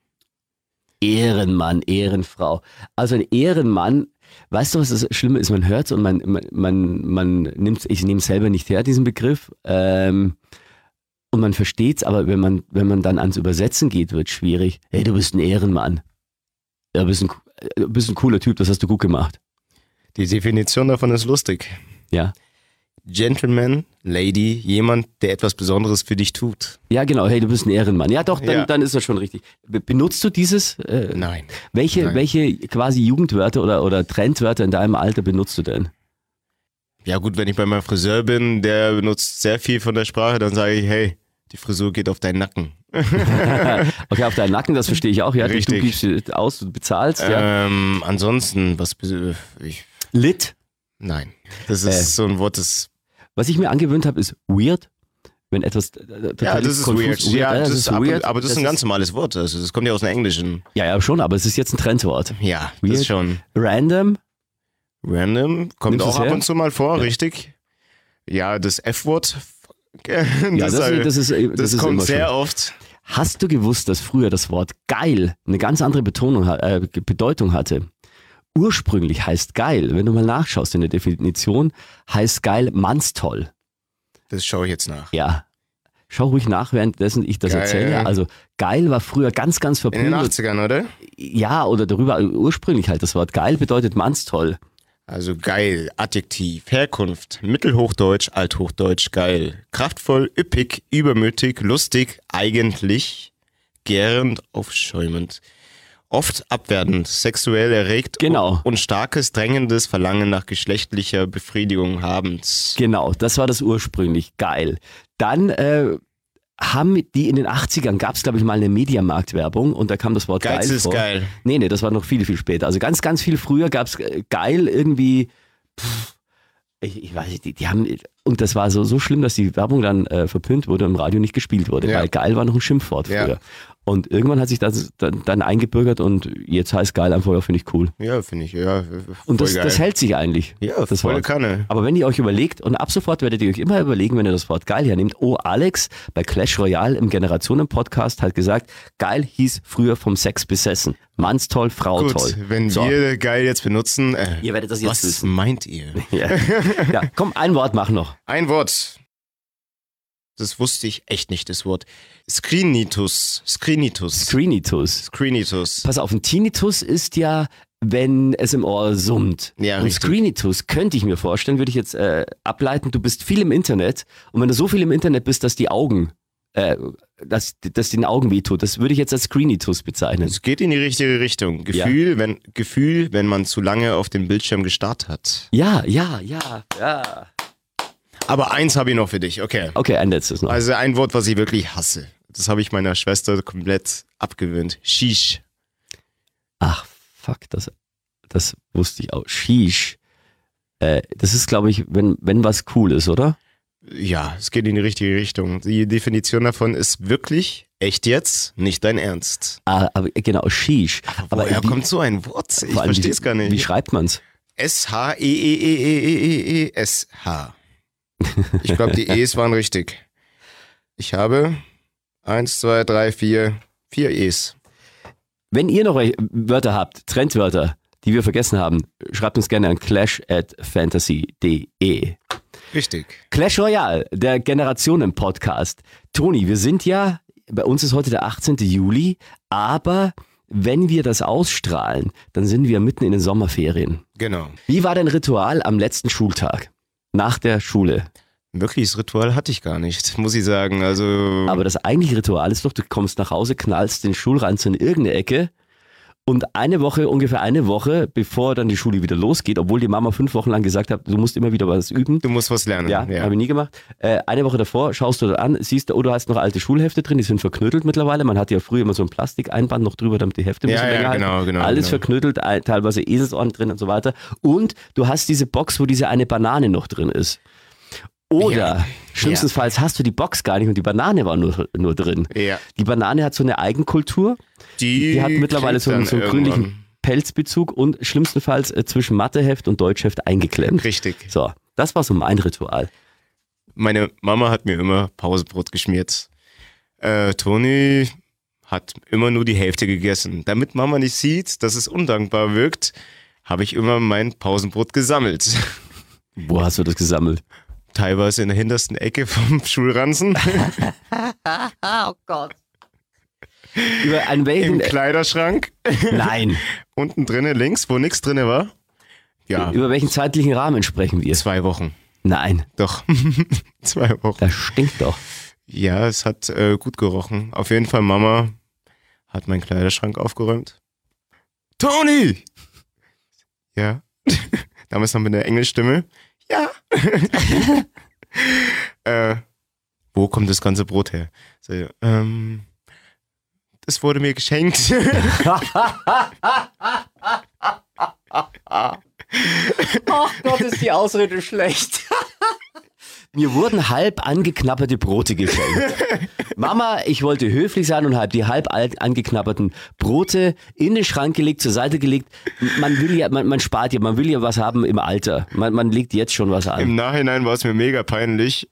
Ehrenmann, Ehrenfrau. Also ein Ehrenmann, weißt du, was das Schlimme ist? Man hört es und man, man, man, man nimmt ich nehme es selber nicht her, diesen Begriff. Ähm, und man versteht es, aber wenn man, wenn man dann ans Übersetzen geht, wird es schwierig. Hey, du bist ein Ehrenmann. Ja, du bist ein, du bist ein cooler Typ, das hast du gut gemacht. Die Definition davon ist lustig. Ja. Gentleman, Lady, jemand, der etwas Besonderes für dich tut. Ja, genau. Hey, du bist ein Ehrenmann. Ja, doch, dann, Ja. dann ist das schon richtig. Be- Benutzt du dieses? Äh, Nein. welche, Nein. welche quasi Jugendwörter oder, oder Trendwörter in deinem Alter benutzt du denn? Ja gut, wenn ich bei meinem Friseur bin, der benutzt sehr viel von der Sprache, dann sage ich, hey, die Frisur geht auf deinen Nacken. Okay, auf deinen Nacken, das verstehe ich auch. Ja, du, du Richtig. gibst dir aus, du bezahlst. Ja. Ähm, ansonsten, was, be- ich, Lit. nein. Das ist Äh. so ein Wort, das, Was ich mir angewöhnt habe, ist weird. Wenn etwas äh, total ja, das ist konfus- weird. Ja, das ist aber, weird. aber das ist ein ganz normales Wort. Also das kommt ja aus dem Englischen. Ja, ja, schon, aber es ist jetzt ein Trendwort. Ja, Weird. das ist schon Random. random. Kommt Nimmst auch du's ab her? und zu mal vor, Ja. richtig. Ja, das F-Wort. Ja, das, halt- das ist, das das ist kommt immer sehr schon. oft. Hast du gewusst, dass früher das Wort geil eine ganz andere Betonung, ha- äh, Bedeutung hatte? Ursprünglich heißt geil, wenn du mal nachschaust in der Definition, heißt geil mannstoll. Das schaue ich jetzt nach. Ja. Schau ruhig nach, währenddessen ich das Geil. erzähle. Also geil war früher ganz, ganz In den verpönt. achtzigern, oder? Ja, oder darüber ursprünglich halt das Wort geil bedeutet mannstoll. Also geil, Adjektiv, Herkunft, Mittelhochdeutsch, Althochdeutsch, geil. Kraftvoll, üppig, übermütig, lustig, eigentlich, gärend, aufschäumend. Oft abwertend, sexuell erregt Genau. und starkes, drängendes Verlangen nach geschlechtlicher Befriedigung habend. Genau, das war das ursprünglich. Geil. Dann äh, haben die in den achtzigern, gab es glaube ich mal eine Mediamarkt-Werbung und da kam das Wort Geiz geil ist vor. geil. Nee, nee, das war noch viel, viel später. Also ganz, ganz viel früher gab es geil irgendwie, pff, ich, ich weiß nicht, die, die haben, und das war so, so schlimm, dass die Werbung dann äh, verpönt wurde und im Radio nicht gespielt wurde, Ja. weil geil war noch ein Schimpfwort Ja. früher. Und irgendwann hat sich das dann, dann eingebürgert und jetzt heißt geil einfach, ja, finde ich cool. Ja, finde ich, ja. Und voll das, geil. das hält sich eigentlich. Ja, das volle Wort. Kanne. Aber wenn ihr euch überlegt, und ab sofort werdet ihr euch immer überlegen, wenn ihr das Wort geil hernehmt, oh, Alex bei Clash Royale im Generationen-Podcast hat gesagt, geil hieß früher vom Sex besessen. Mannstoll, Frau Gut, toll. wenn So. wir geil jetzt benutzen, äh, Ihr werdet das jetzt was wissen. meint ihr? Ja. ja, komm, ein Wort mach noch. Ein Wort. Das wusste ich echt nicht, das Wort. Screenitus. Screenitus. Screenitus. Screenitus. Pass auf, ein Tinnitus ist ja, wenn es im Ohr summt. Ja, und richtig. Screenitus könnte ich mir vorstellen, würde ich jetzt äh, ableiten, du bist viel im Internet und wenn du so viel im Internet bist, dass die Augen, äh, dass, dass den Augen wehtut, das würde ich jetzt als Screenitus bezeichnen. Es geht in die richtige Richtung. Gefühl, wenn, Gefühl, wenn man zu lange auf den Bildschirm gestarrt hat. Ja, ja, ja, ja. Aber eins habe ich noch für dich, okay. Okay, ein letztes noch. Also ein Wort, was ich wirklich hasse. Das habe ich meiner Schwester komplett abgewöhnt. Shish. Ach, fuck, das, das wusste ich auch. Sheesh. Äh, das ist, glaube ich, wenn, wenn was cool ist, oder? Ja, es geht in die richtige Richtung. Die Definition davon ist wirklich echt jetzt, nicht dein Ernst. Ah, aber genau, Sheesh. Aber woher wie- kommt so ein Wort? Ich vor allem, verstehe es gar Wie nicht. schreibt man's? S H E E E E E E S H. Ich glaube, die E's waren richtig. Ich habe eins, zwei, drei, vier, vier E's. Wenn ihr noch Wörter habt, Trendwörter, die wir vergessen haben, schreibt uns gerne an clash at fantasy punkt de. Richtig. Clash Royale, der Generationen-Podcast. Toni, wir sind ja, bei uns ist heute der achtzehnten Juli, aber wenn wir das ausstrahlen, dann sind wir mitten in den Sommerferien. Genau. Wie war dein Ritual am letzten Schultag? Nach der Schule? Wirkliches Ritual hatte ich gar nicht, muss ich sagen. Also Aber das eigentliche Ritual ist doch, du kommst nach Hause, knallst den Schulranzen in irgendeine Ecke und eine Woche, ungefähr eine Woche, bevor dann die Schule wieder losgeht, obwohl die Mama fünf Wochen lang gesagt hat, du musst immer wieder was üben. du musst was lernen. Ja, habe ich nie gemacht. Äh, eine Woche davor schaust du da an, siehst du, oh, du hast noch alte Schulhefte drin, die sind verknödelt mittlerweile. Man hatte ja früher immer so ein Plastikeinband noch drüber, damit die Hefte ein Ja, bisschen ja, länger halten. genau, genau, Alles genau. verknödelt, ein- teilweise Eselsohren drin und so weiter. Und du hast diese Box, wo diese eine Banane noch drin ist. Oder Ja. schlimmstenfalls hast du die Box gar nicht und die Banane war nur, nur drin. Ja. Die Banane hat so eine Eigenkultur. Die, Die hat mittlerweile so einen, klingt so einen dann grünlichen irgendwann. Pelzbezug und schlimmstenfalls äh, zwischen Matheheft und Deutschheft eingeklemmt. Richtig. So, das war so mein Ritual. Meine Mama hat mir immer Pausebrot geschmiert. Äh, Toni hat immer nur die Hälfte gegessen. Damit Mama nicht sieht, dass es undankbar wirkt, habe ich immer mein Pausenbrot gesammelt. Wo hast du das gesammelt? Teilweise in der hintersten Ecke vom Schulranzen, Oh Gott. Über einen im welchen? Kleiderschrank, Nein. unten drinnen links, wo nichts drinne war. Ja, Über welchen zeitlichen Rahmen sprechen wir? zwei Wochen. Nein, Doch, zwei Wochen. das stinkt doch. Ja, es hat äh, gut gerochen. Auf jeden Fall, Mama hat meinen Kleiderschrank aufgeräumt. Toni! Ja. Damals noch mit der Engelstimme. Ja. äh, wo kommt das ganze Brot her? So, ähm, das wurde mir geschenkt. Ach Gott, ist die Ausrede schlecht. Mir wurden halb angeknabberte Brote geschenkt. Mama, ich wollte höflich sein und habe die halb alt angeknabberten Brote in den Schrank gelegt, zur Seite gelegt. Man will ja, man, man spart ja, man will ja was haben im Alter. Man, man legt jetzt schon was an. Im Nachhinein war es mir mega peinlich.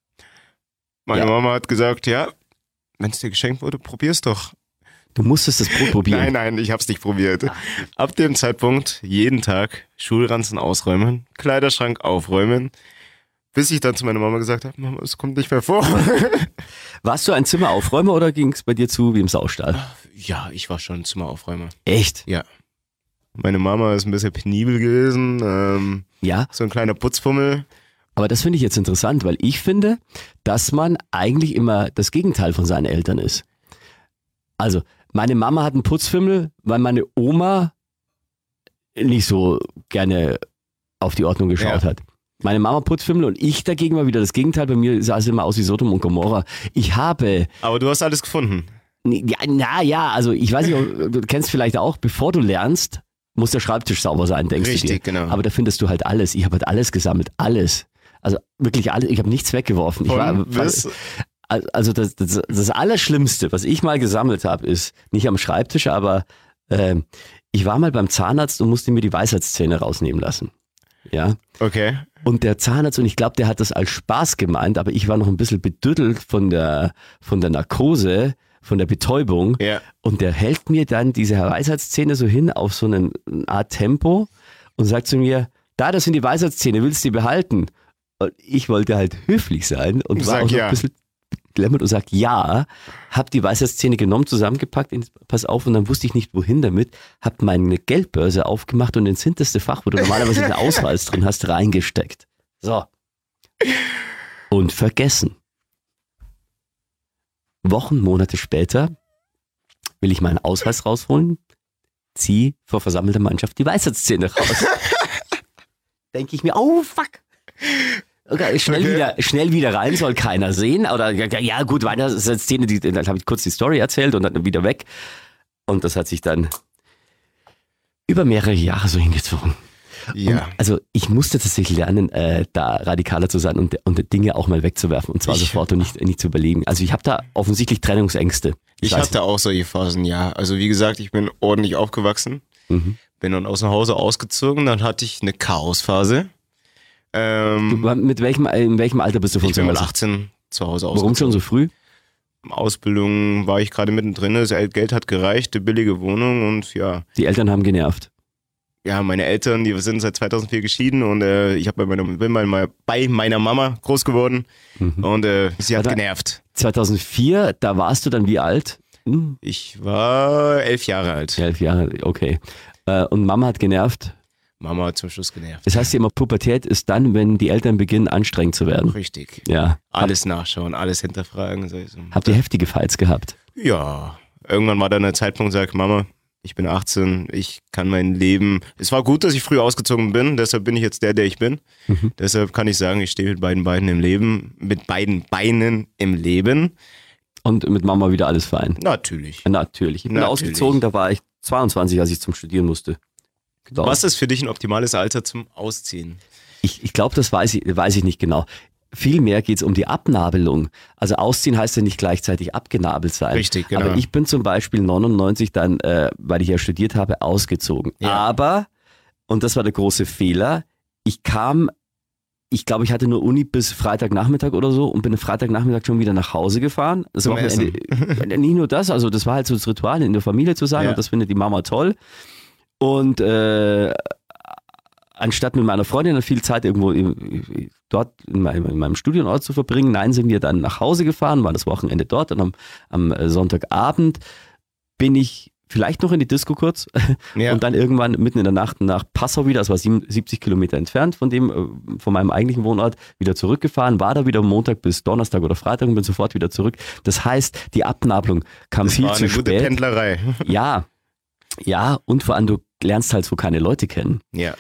Meine Ja. Mama hat gesagt, ja, wenn es dir geschenkt wurde, probier's doch. Du musstest das Brot probieren. Nein, nein, ich hab's nicht probiert. Ab dem Zeitpunkt jeden Tag Schulranzen ausräumen, Kleiderschrank aufräumen, bis ich dann zu meiner Mama gesagt habe, Mama, es kommt nicht mehr vor. Warst du ein Zimmeraufräumer oder ging es bei dir zu wie im Saustall? Ja, ich war schon Zimmeraufräumer. Echt? Ja. Meine Mama ist ein bisschen penibel gewesen, ähm, Ja, so ein kleiner Putzfummel. aber das finde ich jetzt interessant, weil ich finde, dass man eigentlich immer das Gegenteil von seinen Eltern ist. Also, meine Mama hat einen Putzfimmel, weil meine Oma nicht so gerne auf die Ordnung geschaut Ja. hat. Meine Mama Putzfimmel und ich dagegen war wieder das Gegenteil. Bei mir sah es immer aus wie Sodom und Gomorra. Ich habe, Aber du hast alles gefunden. ja, na ja, also ich weiß nicht, du kennst vielleicht auch, bevor du lernst, muss der Schreibtisch sauber sein, denkst Richtig, du dir. genau. Aber da findest du halt alles. Ich habe halt alles gesammelt, alles. Also wirklich alles. Ich habe nichts weggeworfen. Ich war, Von bis, also das, das, das Allerschlimmste, was ich mal gesammelt habe, ist nicht am Schreibtisch, aber äh, ich war mal beim Zahnarzt und musste mir die Weisheitszähne rausnehmen lassen. Ja. okay. Und der Zahnarzt, und ich glaube, der hat das als Spaß gemeint, aber ich war noch ein bisschen bedüttelt von der, von der Narkose, von der Betäubung. Ja. Und der hält mir dann diese Weisheitszähne so hin auf so einen Art Tempo und sagt zu mir, da, das sind die Weisheitszähne, willst du die behalten? Und ich wollte halt höflich sein und war Sag auch so ja. ein bisschen beklemmert und sag ja, hab die Weisheitszähne genommen, zusammengepackt, ins, pass auf, und dann wusste ich nicht, wohin damit, hab meine Geldbörse aufgemacht und ins hinterste Fach, wo du normalerweise den Ausweis drin hast, reingesteckt. So. Und vergessen. Wochen, Monate später will ich meinen Ausweis rausholen, zieh vor versammelter Mannschaft die Weisheitszähne raus. Denke ich mir, oh fuck. Okay, schnell, Okay. wieder, schnell wieder rein, soll keiner sehen. Oder ja, ja gut, Weisheitszähne, die, dann habe ich kurz die Story erzählt und dann wieder weg. Und das hat sich dann über mehrere Jahre so hingezogen. Ja. Und also ich musste tatsächlich lernen, äh, da radikaler zu sein und, und Dinge auch mal wegzuwerfen und zwar Ich- sofort und nicht, nicht zu überlegen. Also ich habe da offensichtlich Trennungsängste. Ich weiß hatte auch solche Phasen, ja. Also wie gesagt, ich bin ordentlich aufgewachsen, Mhm. bin dann aus dem Hause ausgezogen, dann hatte ich eine Chaosphase. Ähm, Du, mit welchem, in welchem Alter bist du von ich zu bin mit Hause? achtzehn zu Hause Warum schon ausgezogen. so früh? Ausbildung war ich gerade mittendrin, das Geld hat gereicht, eine billige Wohnung und ja. Die Eltern haben genervt. Ja, meine Eltern, die sind seit zweitausendvier geschieden und äh, ich hab bei meiner, bin bei meiner, bei meiner Mama groß geworden Mhm. und äh, sie hat Aber- genervt. zweitausendvier, da warst du dann wie alt? Hm, Ich war elf Jahre alt. elf Jahre, okay. Äh, Und Mama hat genervt. Mama hat zum Schluss genervt. Das heißt ja immer, Pubertät ist dann, wenn die Eltern beginnen, anstrengend zu werden. Richtig. Ja. Alles nachschauen, alles hinterfragen. So- so. Habt ihr heftige Fights gehabt? Ja, irgendwann war dann der Zeitpunkt, sag Mama, ich bin achtzehn, ich kann mein Leben. Es war gut, dass ich früh ausgezogen bin, deshalb bin ich jetzt der, der ich bin. Mhm. Deshalb kann ich sagen, ich stehe mit beiden Beinen im Leben, mit beiden Beinen im Leben. Und mit Mama wieder alles fein? Natürlich. Natürlich. Ich bin Natürlich. ausgezogen, da war ich zweiundzwanzig, als ich zum Studieren musste. Genau. Was ist für dich ein optimales Alter zum Ausziehen? Ich, ich glaube, das weiß ich, weiß ich nicht genau. Vielmehr geht es um die Abnabelung. Also ausziehen heißt ja nicht gleichzeitig abgenabelt sein. Richtig, genau. Aber ich bin zum Beispiel neunundneunzig dann, äh, weil ich ja studiert habe, ausgezogen. Ja. Aber, und das war der große Fehler, ich kam, ich glaube, ich hatte nur Uni bis Freitagnachmittag oder so und bin am Freitagnachmittag schon wieder nach Hause gefahren. Das Zum Wochenende, nicht nur das, also das war halt so das Ritual, in der Familie zu sein Ja. und das findet die Mama toll. Und äh, anstatt mit meiner Freundin dann viel Zeit irgendwo im, dort in meinem, in meinem Studienort zu verbringen, nein, sind wir dann nach Hause gefahren, waren das Wochenende dort und am, am Sonntagabend bin ich vielleicht noch in die Disco kurz Ja. und dann irgendwann mitten in der Nacht nach Passau wieder, das war siebenundsiebzig Kilometer entfernt von dem, äh, von meinem eigentlichen Wohnort, wieder zurückgefahren, war da wieder Montag bis Donnerstag oder Freitag und bin sofort wieder zurück. Das heißt, die Abnabelung kam das viel war zu eine gute spät. Pendlerei. Ja, ja, und vor allem, du lernst halt so keine Leute kennen. Ja.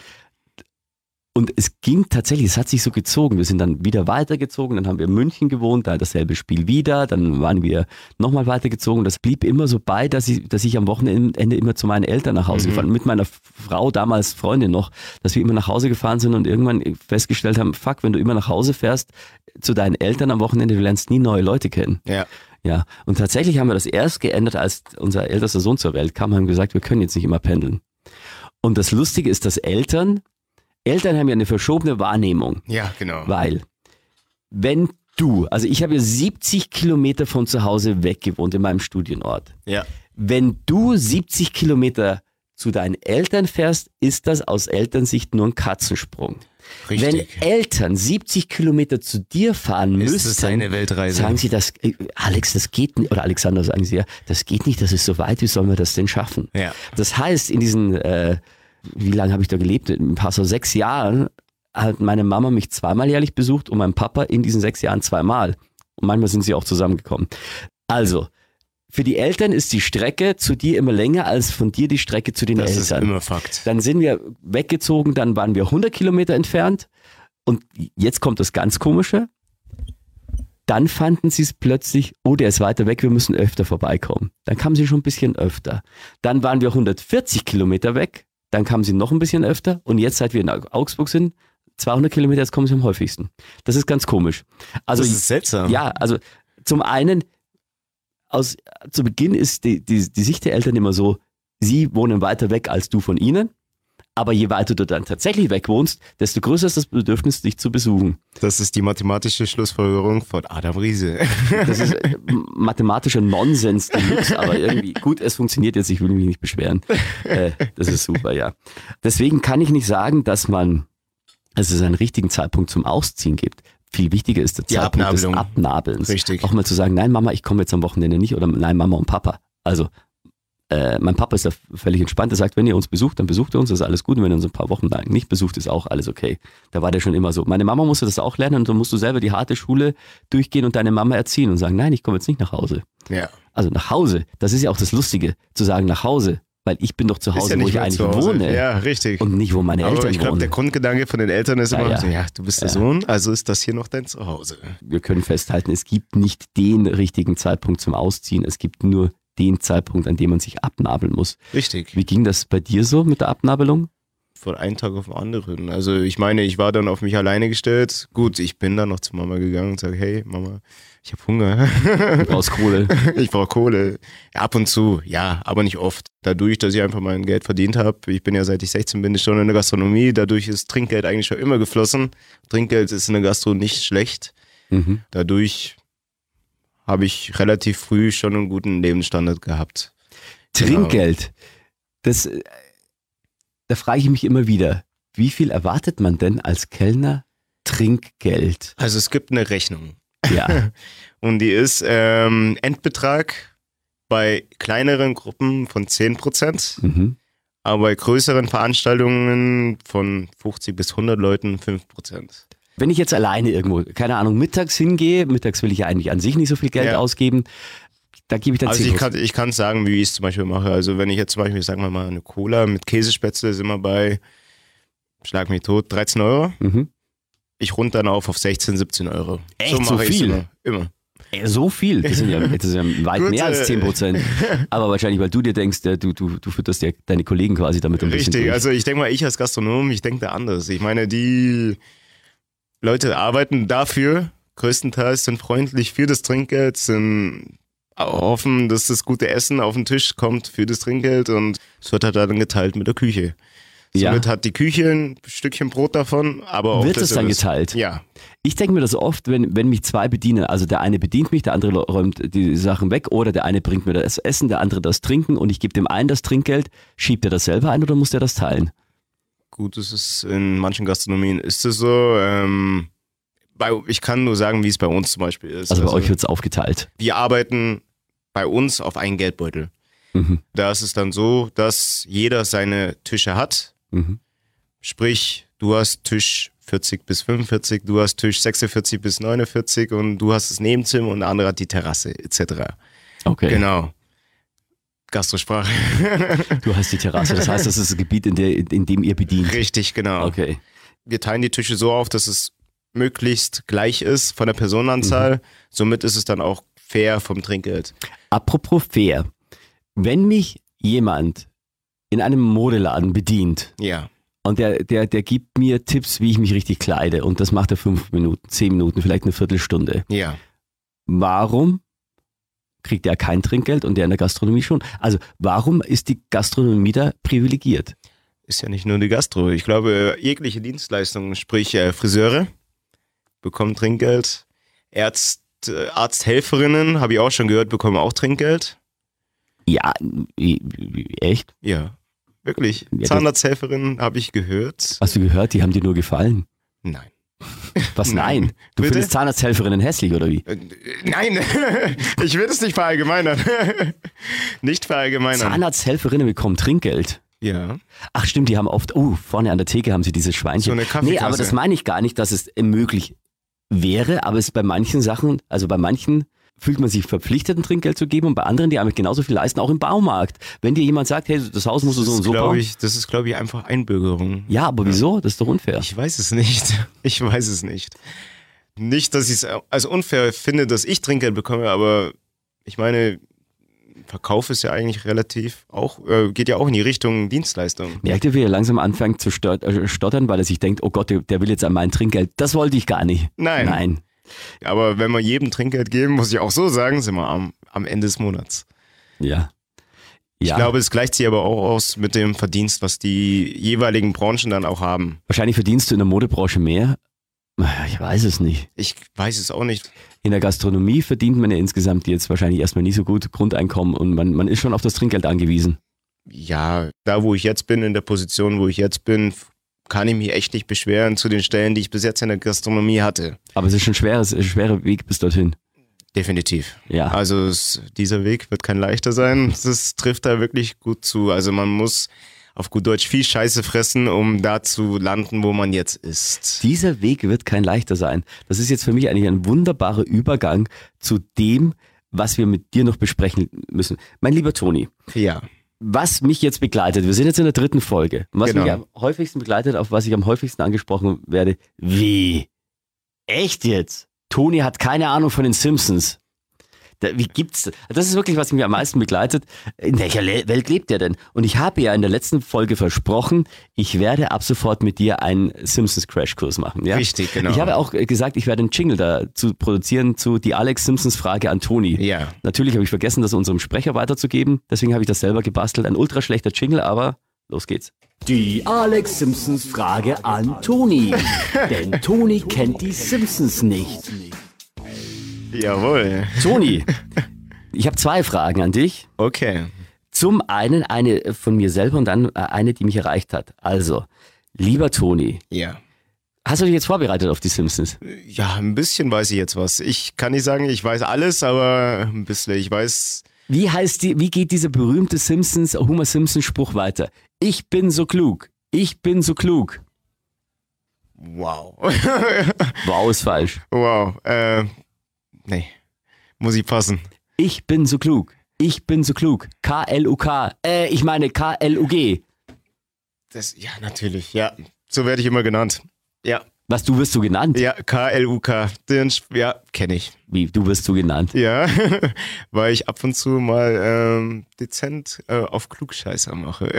Und es ging tatsächlich, es hat sich so gezogen. Wir sind dann wieder weitergezogen, dann haben wir in München gewohnt, da dasselbe Spiel wieder, dann waren wir nochmal weitergezogen. Das blieb immer so bei, dass ich, dass ich am Wochenende immer zu meinen Eltern nach Hause Mhm. gefahren bin, mit meiner Frau, damals Freundin noch, dass wir immer nach Hause gefahren sind und irgendwann festgestellt haben, fuck, wenn du immer nach Hause fährst zu deinen Eltern am Wochenende, du lernst nie neue Leute kennen. Ja. Ja, und tatsächlich haben wir das erst geändert, als unser ältester Sohn zur Welt kam, haben gesagt, wir können jetzt nicht immer pendeln. Und das Lustige ist, dass Eltern, Eltern haben ja eine verschobene Wahrnehmung, Ja, genau. weil wenn du, also ich habe ja siebzig Kilometer von zu Hause weg gewohnt in meinem Studienort. Ja. Wenn du siebzig Kilometer zu deinen Eltern fährst, ist das aus Elternsicht nur ein Katzensprung. Richtig. Wenn Eltern siebzig Kilometer zu dir fahren Ist müssen, es eine Weltreise? sagen sie das, äh, Alex, das geht nicht, oder Alexander sagen sie ja, das geht nicht, das ist so weit, wie sollen wir das denn schaffen? Ja. Das heißt, in diesen, äh, wie lange habe ich da gelebt? In ein paar so sechs Jahren hat meine Mama mich zweimal jährlich besucht und mein Papa in diesen sechs Jahren zweimal. Und manchmal sind sie auch zusammengekommen. Also, für die Eltern ist die Strecke zu dir immer länger als von dir die Strecke zu den Das ist Eltern. immer Fakt. Dann sind wir weggezogen, dann waren wir hundert Kilometer entfernt und jetzt kommt das ganz Komische. Dann fanden sie es plötzlich, oh, der ist weiter weg, wir müssen öfter vorbeikommen. Dann kamen sie schon ein bisschen öfter. Dann waren wir hundertvierzig Kilometer weg, dann kamen sie noch ein bisschen öfter und jetzt, seit wir in Augsburg sind, zweihundert Kilometer, jetzt kommen sie am häufigsten. Das ist ganz komisch. Also, Das ist seltsam. ja, also zum einen, aus, zu Beginn ist die, die, die Sicht der Eltern immer so, sie wohnen weiter weg als du von ihnen, aber je weiter du dann tatsächlich weg wohnst, desto größer ist das Bedürfnis, dich zu besuchen. Das ist die mathematische Schlussfolgerung von Adam Riese. Das ist äh, mathematischer Nonsens Deluxe, aber irgendwie, gut, es funktioniert jetzt, ich will mich nicht beschweren. Äh, das ist super, ja. Deswegen kann ich nicht sagen, dass man, dass es einen richtigen Zeitpunkt zum Ausziehen gibt. Viel wichtiger ist der Die Zeitpunkt Abnabelung. des Abnabelns. Richtig. Auch mal zu sagen, nein Mama, ich komme jetzt am Wochenende nicht oder nein Mama und Papa. Also äh, mein Papa ist da völlig entspannt. Er sagt, wenn ihr uns besucht, dann besucht ihr uns, das ist alles gut. Und wenn ihr uns ein paar Wochen lang nicht besucht, ist auch alles okay. Da war der schon immer so. Meine Mama musste das auch lernen und dann musst du selber die harte Schule durchgehen und deine Mama erziehen und sagen, nein, ich komme jetzt nicht nach Hause. Ja. Also nach Hause, das ist ja auch das Lustige, zu sagen nach Hause, weil ich bin doch zu Ist Hause, ja wo nicht ich mehr eigentlich zu Hause. wohne Ja, richtig. und nicht, wo meine Aber Eltern ich glaube, der wohnen. Grundgedanke von den Eltern ist Ja, immer, ja. so, ja, du bist der Sohn, also ist das hier noch dein Zuhause. Wir können festhalten, es gibt nicht den richtigen Zeitpunkt zum Ausziehen, es gibt nur den Zeitpunkt, an dem man sich abnabeln muss. Richtig. Wie ging das bei dir so mit der Abnabelung? von einem Tag auf den anderen. Also ich meine, ich war dann auf mich alleine gestellt. Gut, ich bin dann noch zu Mama gegangen und sage, hey Mama, ich habe Hunger. Du brauchst Kohle. Ich brauche Kohle. Ab und zu, ja, aber nicht oft. Dadurch, dass ich einfach mein Geld verdient habe, ich bin ja seit ich sechzehn bin schon in der Gastronomie, dadurch ist Trinkgeld eigentlich schon immer geflossen. Trinkgeld ist in der Gastro nicht schlecht. Mhm. Dadurch habe ich relativ früh schon einen guten Lebensstandard gehabt. Trinkgeld, das, äh, da frage ich mich immer wieder, wie viel erwartet man denn als Kellner Trinkgeld? Also es gibt eine Rechnung. Ja. Und die ist ähm, Endbetrag bei kleineren Gruppen von zehn Prozent, Mhm. aber bei größeren Veranstaltungen von fünfzig bis hundert Leuten fünf Prozent. Wenn ich jetzt alleine irgendwo, keine Ahnung, mittags hingehe, mittags will ich ja eigentlich an sich nicht so viel Geld Ja. ausgeben, da gebe ich dann Also zehn ich Prozent. kann, ich kann sagen, wie ich es zum Beispiel mache. Also wenn ich jetzt zum Beispiel, sagen wir mal, eine Cola mit Käsespätzle sind wir bei, schlag mich tot, dreizehn Euro. Mhm. Ich rund dann auf auf sechzehn, siebzehn Euro. Echt, so mache ich's viel? Immer. immer. Ey, so viel, das sind ja, das ist ja weit Gut, mehr als äh, zehn Prozent. Aber wahrscheinlich, weil du dir denkst, äh, du, du, du fütterst ja deine Kollegen quasi damit ein bisschen Richtig, durch. also ich denke mal, ich als Gastronom, ich denke da anders. Ich meine, die Leute arbeiten dafür, größtenteils sind freundlich für das Trinkgeld, sind hoffen, dass das gute Essen auf den Tisch kommt für das Trinkgeld und es wird halt dann geteilt mit der Küche. Ja. Somit hat die Küche ein Stückchen Brot davon, aber auch Wird der es dann Service. geteilt? Ja. Ich denke mir das oft, wenn, wenn mich zwei bedienen, also der eine bedient mich, der andere räumt die Sachen weg oder der eine bringt mir das Essen, der andere das Trinken und ich gebe dem einen das Trinkgeld, schiebt er das selber ein oder muss der das teilen? Gut, das ist in manchen Gastronomien ist es so. Ähm, bei, ich kann nur sagen, wie es bei uns zum Beispiel ist. Also bei euch wird es aufgeteilt. Wir arbeiten bei uns auf einen Geldbeutel. Mhm. Da ist es dann so, dass jeder seine Tische hat. Mhm. Sprich, du hast Tisch vierzig bis fünfundvierzig, du hast Tisch sechsundvierzig bis neunundvierzig und du hast das Nebenzimmer und der andere hat die Terrasse et cetera. Okay. Genau. Gastrosprache. Du hast die Terrasse, das heißt, das ist das Gebiet, in, der, in dem ihr bedient. Richtig, genau. Okay. Wir teilen die Tische so auf, dass es möglichst gleich ist von der Personenanzahl. Mhm. Somit ist es dann auch fair vom Trinkgeld. Apropos fair, wenn mich jemand in einem Modeladen bedient Ja. und der, der, der gibt mir Tipps, wie ich mich richtig kleide und das macht er fünf Minuten, zehn Minuten, vielleicht eine Viertelstunde. Ja. Warum kriegt er kein Trinkgeld und der in der Gastronomie schon? Also warum ist die Gastronomie da privilegiert? Ist ja nicht nur die Gastro. Ich glaube, jegliche Dienstleistungen, sprich äh, Friseure, bekommen Trinkgeld. Ärzt, äh, Arzthelferinnen, habe ich auch schon gehört, bekommen auch Trinkgeld. Ja, i- echt? Ja, wirklich. Ja, das- Zahnarzthelferinnen habe ich gehört. Hast du gehört, die haben dir nur gefallen? Nein. Was, nein? Du Bitte? findest Zahnarzthelferinnen hässlich, oder wie? Äh, Nein, ich will es nicht verallgemeinern. Nicht verallgemeinern. Zahnarzthelferinnen bekommen Trinkgeld. Ja. Ach stimmt, die haben oft, oh, vorne an der Theke haben sie dieses Schweinchen. So eine Kaffeetasse. Nee, aber das meine ich gar nicht, dass es möglich wäre, aber es ist bei manchen Sachen, also bei manchen fühlt man sich verpflichtet, ein Trinkgeld zu geben und bei anderen, die damit genauso viel leisten, auch im Baumarkt. Wenn dir jemand sagt, hey, das Haus musst du so und so glaube bauen. ich, das ist, glaube ich, einfach Einbürgerung. Ja, aber wieso? Das ist doch unfair. Ich weiß es nicht. Ich weiß es nicht. Nicht, dass ich es als unfair finde, dass ich Trinkgeld bekomme, aber ich meine, Verkauf ist ja eigentlich relativ auch, äh, geht ja auch in die Richtung Dienstleistung. Merkt ihr, wie er langsam anfängt zu stört, äh, stottern, weil er sich denkt, oh Gott, der, der will jetzt an mein Trinkgeld. Das wollte ich gar nicht. Nein. Nein. Aber wenn wir jedem Trinkgeld geben, muss ich auch so sagen, sind wir am, am Ende des Monats. Ja. Ich Ja. glaube, es gleicht sich aber auch aus mit dem Verdienst, was die jeweiligen Branchen dann auch haben. Wahrscheinlich verdienst du in der Modebranche mehr. Ich weiß es nicht. Ich weiß es auch nicht. In der Gastronomie verdient man ja insgesamt jetzt wahrscheinlich erstmal nicht so gut Grundeinkommen und man, man ist schon auf das Trinkgeld angewiesen. Ja, da wo ich jetzt bin, in der Position, wo ich jetzt bin, kann ich mich echt nicht beschweren zu den Stellen, die ich bis jetzt in der Gastronomie hatte. Aber es ist schon schwer, es ist ein schwerer Weg bis dorthin. Definitiv. Ja. Also es, dieser Weg wird kein leichter sein. Das trifft da wirklich gut zu. Also man muss auf gut Deutsch viel Scheiße fressen, um da zu landen, wo man jetzt ist. Dieser Weg wird kein leichter sein. Das ist jetzt für mich eigentlich ein wunderbarer Übergang zu dem, was wir mit dir noch besprechen müssen. Mein lieber Toni, Ja. was mich jetzt begleitet, wir sind jetzt in der dritten Folge, und was Genau. mich am häufigsten begleitet, auf was ich am häufigsten angesprochen werde, wie? Echt jetzt? Toni hat keine Ahnung von den Simpsons. Da, wie gibt's, das ist wirklich, was mich am meisten begleitet. In welcher Le- Welt lebt der denn? Und ich habe ja in der letzten Folge versprochen, ich werde ab sofort mit dir einen Simpsons-Crashkurs machen. Ja? Richtig, genau. Ich habe auch gesagt, ich werde einen Jingle dazu produzieren zu die Alex Simpsons Frage an Toni. Ja. Natürlich habe ich vergessen, das unserem Sprecher weiterzugeben. Deswegen habe ich das selber gebastelt. Ein ultra schlechter Jingle, aber los geht's. Die Alex Simpsons Frage an Toni. Denn Toni kennt die Simpsons nicht. Jawohl. Toni, ich habe zwei Fragen an dich. Okay. Zum einen eine von mir selber und dann eine, die mich erreicht hat. Also, lieber Toni, Ja. hast du dich jetzt vorbereitet auf die Simpsons? Ja, ein bisschen weiß ich jetzt was. Ich kann nicht sagen, ich weiß alles, aber ein bisschen. Ich weiß. Wie heißt die, wie geht dieser berühmte Simpsons, Homer Simpson Spruch weiter? Ich bin so klug. Ich bin so klug. Wow. Wow, ist falsch. Wow. Äh, nee. Muss ich passen. Ich bin so klug. Ich bin so klug. K L U K. Äh, ich meine K L U G. Das, ja, natürlich. Ja. So werde ich immer genannt. Ja. Was, du wirst so genannt? Ja, K L U K. Den, Sp- ja, kenne ich. Wie, du wirst so genannt? Ja, weil ich ab und zu mal ähm, dezent äh, auf Klugscheißer mache.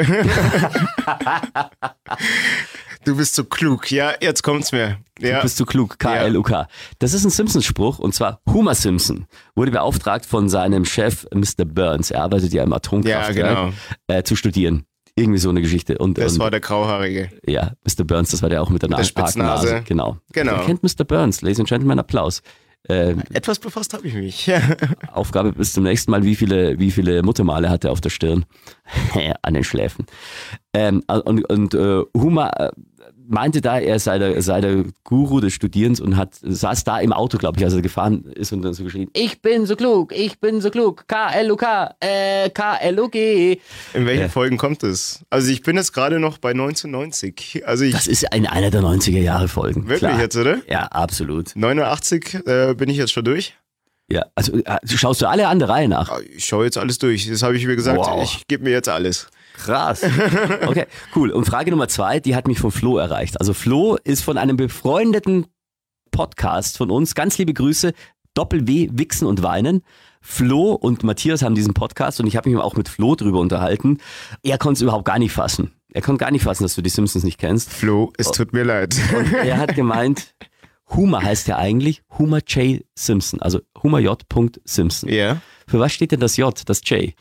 Du bist so klug. Ja, jetzt kommt's mir. Ja. Du bist so klug, K L U K. Das ist ein Simpsons-Spruch und zwar Homer Simpson wurde beauftragt von seinem Chef Mister Burns, er arbeitet ja im Atomkraftwerk, Ja, genau. äh, zu studieren. Irgendwie so eine Geschichte. Und, Das und war der Grauhaarige. ja, Mister Burns, das war der auch mit der, Der Spitznase. Hakennase. Genau. Genau. Wer kennt Mister Burns? Ladies and Gentlemen, Applaus. Äh, Etwas befasst habe ich mich. Aufgabe bis zum nächsten Mal, wie viele, wie viele Muttermale hat er auf der Stirn? An den Schläfen. Ähm, und und äh, Homer äh, meinte da, er sei der, sei der Guru des Studierens und hat, saß da im Auto, glaube ich, als er gefahren ist und dann so geschrien, ich bin so klug, ich bin so klug, K L U K, äh, K L U G. In welchen Ja. Folgen kommt es? Also ich bin jetzt gerade noch bei neunzehnhundert-neunzig. Also ich, Das ist in einer der neunziger Jahre Folgen. wirklich Klar. jetzt, oder? Ja, absolut. neunundachtzig äh, bin ich jetzt schon durch. Ja, also äh, schaust du alle an der Reihe nach? Ah, Ich schaue jetzt alles durch. Das habe ich mir gesagt. Wow. Ich gebe mir jetzt alles. Krass. Okay, cool. Und Frage Nummer zwei, die hat mich von Flo erreicht. Also Flo ist von einem befreundeten Podcast von uns. Ganz liebe Grüße. Doppel-W, Wichsen und Weinen. Flo und Matthias haben diesen Podcast und ich habe mich auch mit Flo drüber unterhalten. Er konnte es überhaupt gar nicht fassen. Er konnte gar nicht fassen, dass du die Simpsons nicht kennst. Flo, es tut mir leid. Und er hat gemeint, Homer heißt ja eigentlich Homer J. Simpson. Also Homer J. Simpson. Ja. Für was steht denn das J, das J?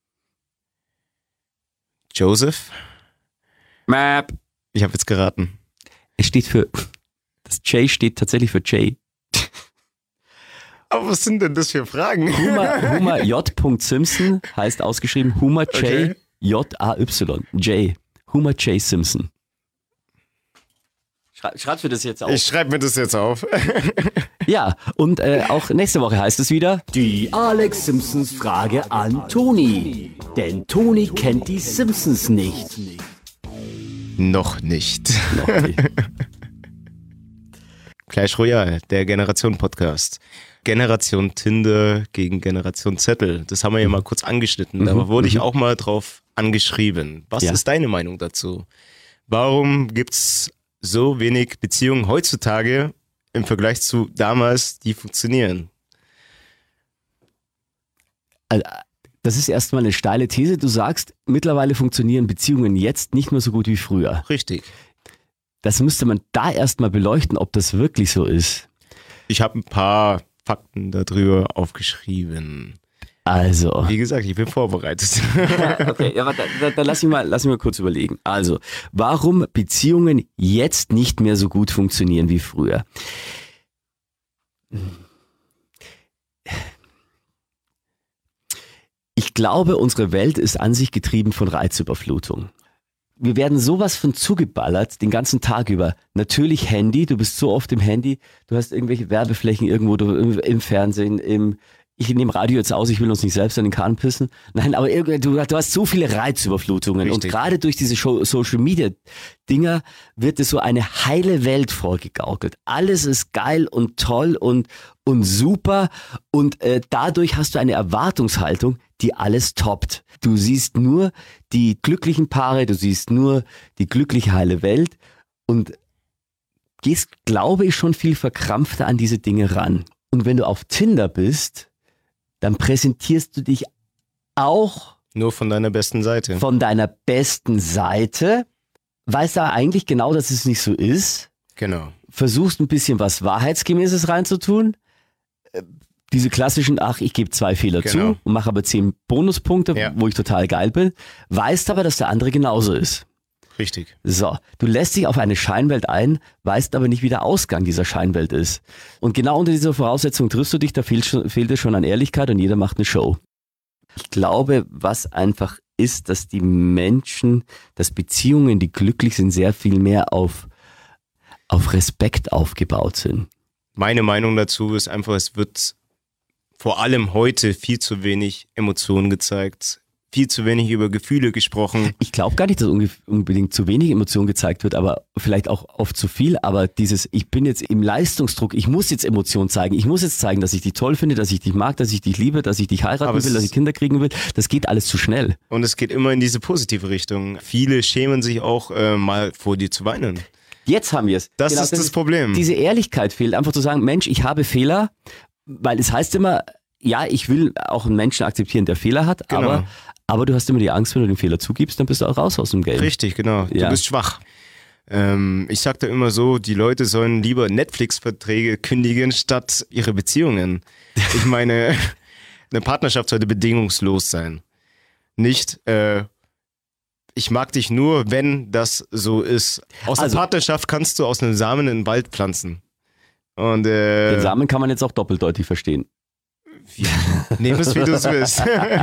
Joseph? Map. Ich habe jetzt geraten. Es steht für, das J steht tatsächlich für J. Aber was sind denn das für Fragen? Homer, Homer J. Simpson heißt ausgeschrieben Homer J. Okay. J. A. Y. J. Homer J. Simpson. Schrei- Schreibst du das jetzt auf? Ich schreibe mir das jetzt auf. Ja, und äh, auch nächste Woche heißt es wieder. Die Alex Simpsons Frage an Toni. Denn Toni kennt die Simpsons nicht. Noch nicht. Noch nicht. Clash Royale, der Generation-Podcast. Generation Tinder gegen Generation Zettel. Das haben wir ja mal kurz angeschnitten. Da wurde ich auch mal drauf angeschrieben. Was Ja. ist deine Meinung dazu? Warum gibt's so wenig Beziehungen heutzutage im Vergleich zu damals, die funktionieren? Das ist erstmal eine steile These. Du sagst, mittlerweile funktionieren Beziehungen jetzt nicht mehr so gut wie früher. Richtig. Das müsste man da erstmal beleuchten, ob das wirklich so ist. Ich habe ein paar Fakten darüber aufgeschrieben. Also. Wie gesagt, ich bin vorbereitet. Okay, ja, aber da, da, da lass ich mal, lass mich mal kurz überlegen. Also, warum Beziehungen jetzt nicht mehr so gut funktionieren wie früher? Ich glaube, unsere Welt ist an sich getrieben von Reizüberflutung. Wir werden sowas von zugeballert den ganzen Tag über. Natürlich Handy, du bist so oft im Handy, du hast irgendwelche Werbeflächen irgendwo du, im, im Fernsehen, im ich nehme Radio jetzt aus, ich will uns nicht selbst an den Kahn pissen. Nein, aber irgendwie, du, du hast so viele Reizüberflutungen. Richtig. Und gerade durch diese Show, Social Media Dinger wird es so eine heile Welt vorgegaukelt. Alles ist geil und toll und, und super und äh, dadurch hast du eine Erwartungshaltung, die alles toppt. Du siehst nur die glücklichen Paare, du siehst nur die glückliche heile Welt und gehst, glaube ich, schon viel verkrampfter an diese Dinge ran. Und wenn du auf Tinder bist, dann präsentierst du dich auch Nur von deiner besten Seite. von deiner besten Seite, weißt aber eigentlich genau, dass es nicht so ist, Genau. versuchst ein bisschen was Wahrheitsgemäßes reinzutun, äh, diese klassischen, ach, ich gebe zwei Fehler Genau. zu und mache aber zehn Bonuspunkte, Ja. wo ich total geil bin, weißt aber, dass der andere genauso ist. Richtig. So, du lässt dich auf eine Scheinwelt ein, weißt aber nicht, wie der Ausgang dieser Scheinwelt ist. Und genau unter dieser Voraussetzung triffst du dich, da fehlt, schon, fehlt es schon an Ehrlichkeit und jeder macht eine Show. Ich glaube, was einfach ist, dass die Menschen, dass Beziehungen, die glücklich sind, sehr viel mehr auf, auf Respekt aufgebaut sind. Meine Meinung dazu ist einfach, es wird vor allem heute viel zu wenig Emotionen gezeigt, viel zu wenig über Gefühle gesprochen. Ich glaube gar nicht, dass unge- unbedingt zu wenig Emotion gezeigt wird, aber vielleicht auch oft zu viel. Aber dieses, ich bin jetzt im Leistungsdruck, ich muss jetzt Emotion zeigen, ich muss jetzt zeigen, dass ich dich toll finde, dass ich dich mag, dass ich dich liebe, dass ich dich heiraten Aber es will, dass ich ist- Kinder kriegen will. Das geht alles zu schnell. Und es geht immer in diese positive Richtung. Viele schämen sich auch, äh, mal vor dir zu weinen. Jetzt haben wir es. Das ist das Problem. Diese Ehrlichkeit fehlt, einfach zu sagen, Mensch, ich habe Fehler, weil es heißt immer, ja, ich will auch einen Menschen akzeptieren, der Fehler hat, Genau. aber, aber du hast immer die Angst, wenn du den Fehler zugibst, dann bist du auch raus aus dem Game. Richtig, genau. Du Ja. bist schwach. Ähm, ich sag da immer so, die Leute sollen lieber Netflix-Verträge kündigen, statt ihre Beziehungen. Ich meine, eine Partnerschaft sollte bedingungslos sein. Nicht, äh, ich mag dich nur, wenn das so ist. Aus Also- der Partnerschaft kannst du aus einem Samen einen Wald pflanzen. Und äh, Den Samen kann man jetzt auch doppeldeutig verstehen. nehm es, wie du es willst.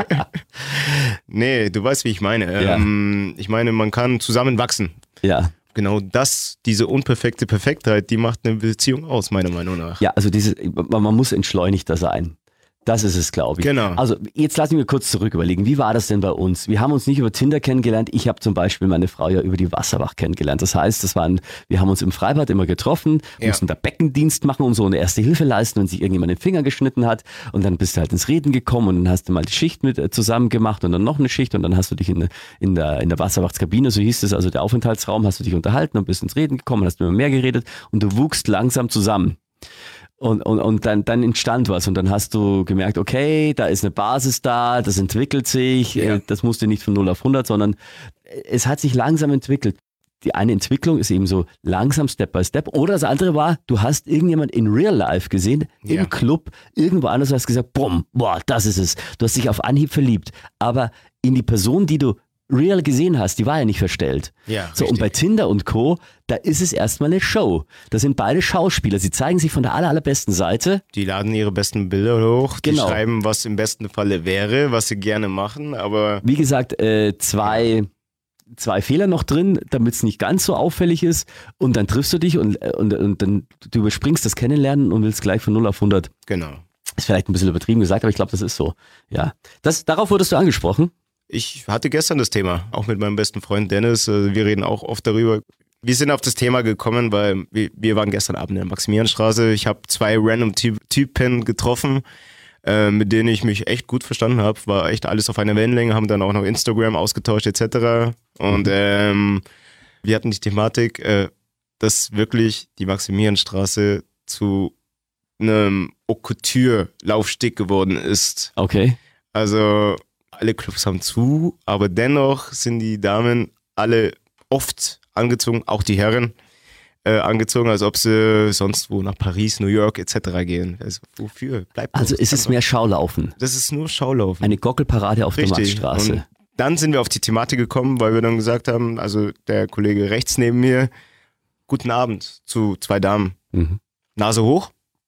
Nee, du weißt, wie ich meine. Ja. Ähm, ich meine, man kann zusammen wachsen. Ja. Genau das, diese unperfekte Perfektheit, die macht eine Beziehung aus, meiner Meinung nach. Ja, also diese, man man muss entschleunigter sein. Das ist es, glaube ich. Genau. Also jetzt lass mich mir kurz zurück überlegen. Wie war das denn bei uns? Wir haben uns nicht über Tinder kennengelernt. Ich habe zum Beispiel meine Frau ja über die Wasserwacht kennengelernt. Das heißt, das waren, wir haben uns im Freibad immer getroffen, Ja. mussten da Beckendienst machen und so eine erste Hilfe leisten, wenn sich irgendjemand den Finger geschnitten hat. Und dann bist du halt ins Reden gekommen und dann hast du mal die Schicht mit äh, zusammen gemacht und dann noch eine Schicht und dann hast du dich in, in, der, in der Wasserwachtskabine, so hieß es, also der Aufenthaltsraum, hast du dich unterhalten und bist ins Reden gekommen, hast immer mehr geredet und du wuchst langsam zusammen. Und, und, und dann, dann entstand was und dann hast du gemerkt, okay, da ist eine Basis da, das entwickelt sich, Ja. äh, das musste nicht von null auf hundert, sondern es hat sich langsam entwickelt. Die eine Entwicklung ist eben so langsam, Step by Step. Oder das andere war, du hast irgendjemand in Real Life gesehen, Ja. im Club, irgendwo anders, und hast gesagt, bumm, boah, das ist es. Du hast dich auf Anhieb verliebt. Aber in die Person, die du real gesehen hast, die war ja nicht verstellt. Ja, So, und richtig. bei Tinder und Co., da ist es erstmal eine Show. Das sind beide Schauspieler. Sie zeigen sich von der aller, allerbesten Seite. Die laden ihre besten Bilder hoch, die Genau. schreiben, was im besten Falle wäre, was sie gerne machen, aber Wie gesagt, äh, zwei, zwei Fehler noch drin, damit es nicht ganz so auffällig ist. Und dann triffst du dich und, und, und dann du überspringst das Kennenlernen und willst gleich von null auf hundert. genau. Ist vielleicht ein bisschen übertrieben gesagt, aber ich glaube, das ist so. Ja. Das, darauf wurdest du angesprochen. Ich hatte gestern das Thema, auch mit meinem besten Freund Dennis, also wir reden auch oft darüber. Wir sind auf das Thema gekommen, weil wir, wir waren gestern Abend in der Maximilianstraße. Ich habe zwei random Ty- Typen getroffen, äh, mit denen ich mich echt gut verstanden habe. War echt alles auf einer Wellenlänge, haben dann auch noch Instagram ausgetauscht et cetera. Und ähm, wir hatten die Thematik, äh, dass wirklich die Maximilianstraße zu einem Haute Couture-Laufsteg geworden ist. Okay. Also alle Clubs haben zu, aber dennoch sind die Damen alle oft angezogen, auch die Herren äh, angezogen, als ob sie sonst wo nach Paris, New York et cetera gehen. Also wofür? Bleibt Also doch. ist es mehr Schaulaufen. Das ist nur Schaulaufen. Eine Gockelparade auf der Richtig. Maxstraße. Und dann sind wir auf die Thematik gekommen, weil wir dann gesagt haben, also der Kollege rechts neben mir, guten Abend zu zwei Damen. Mhm. Nase hoch.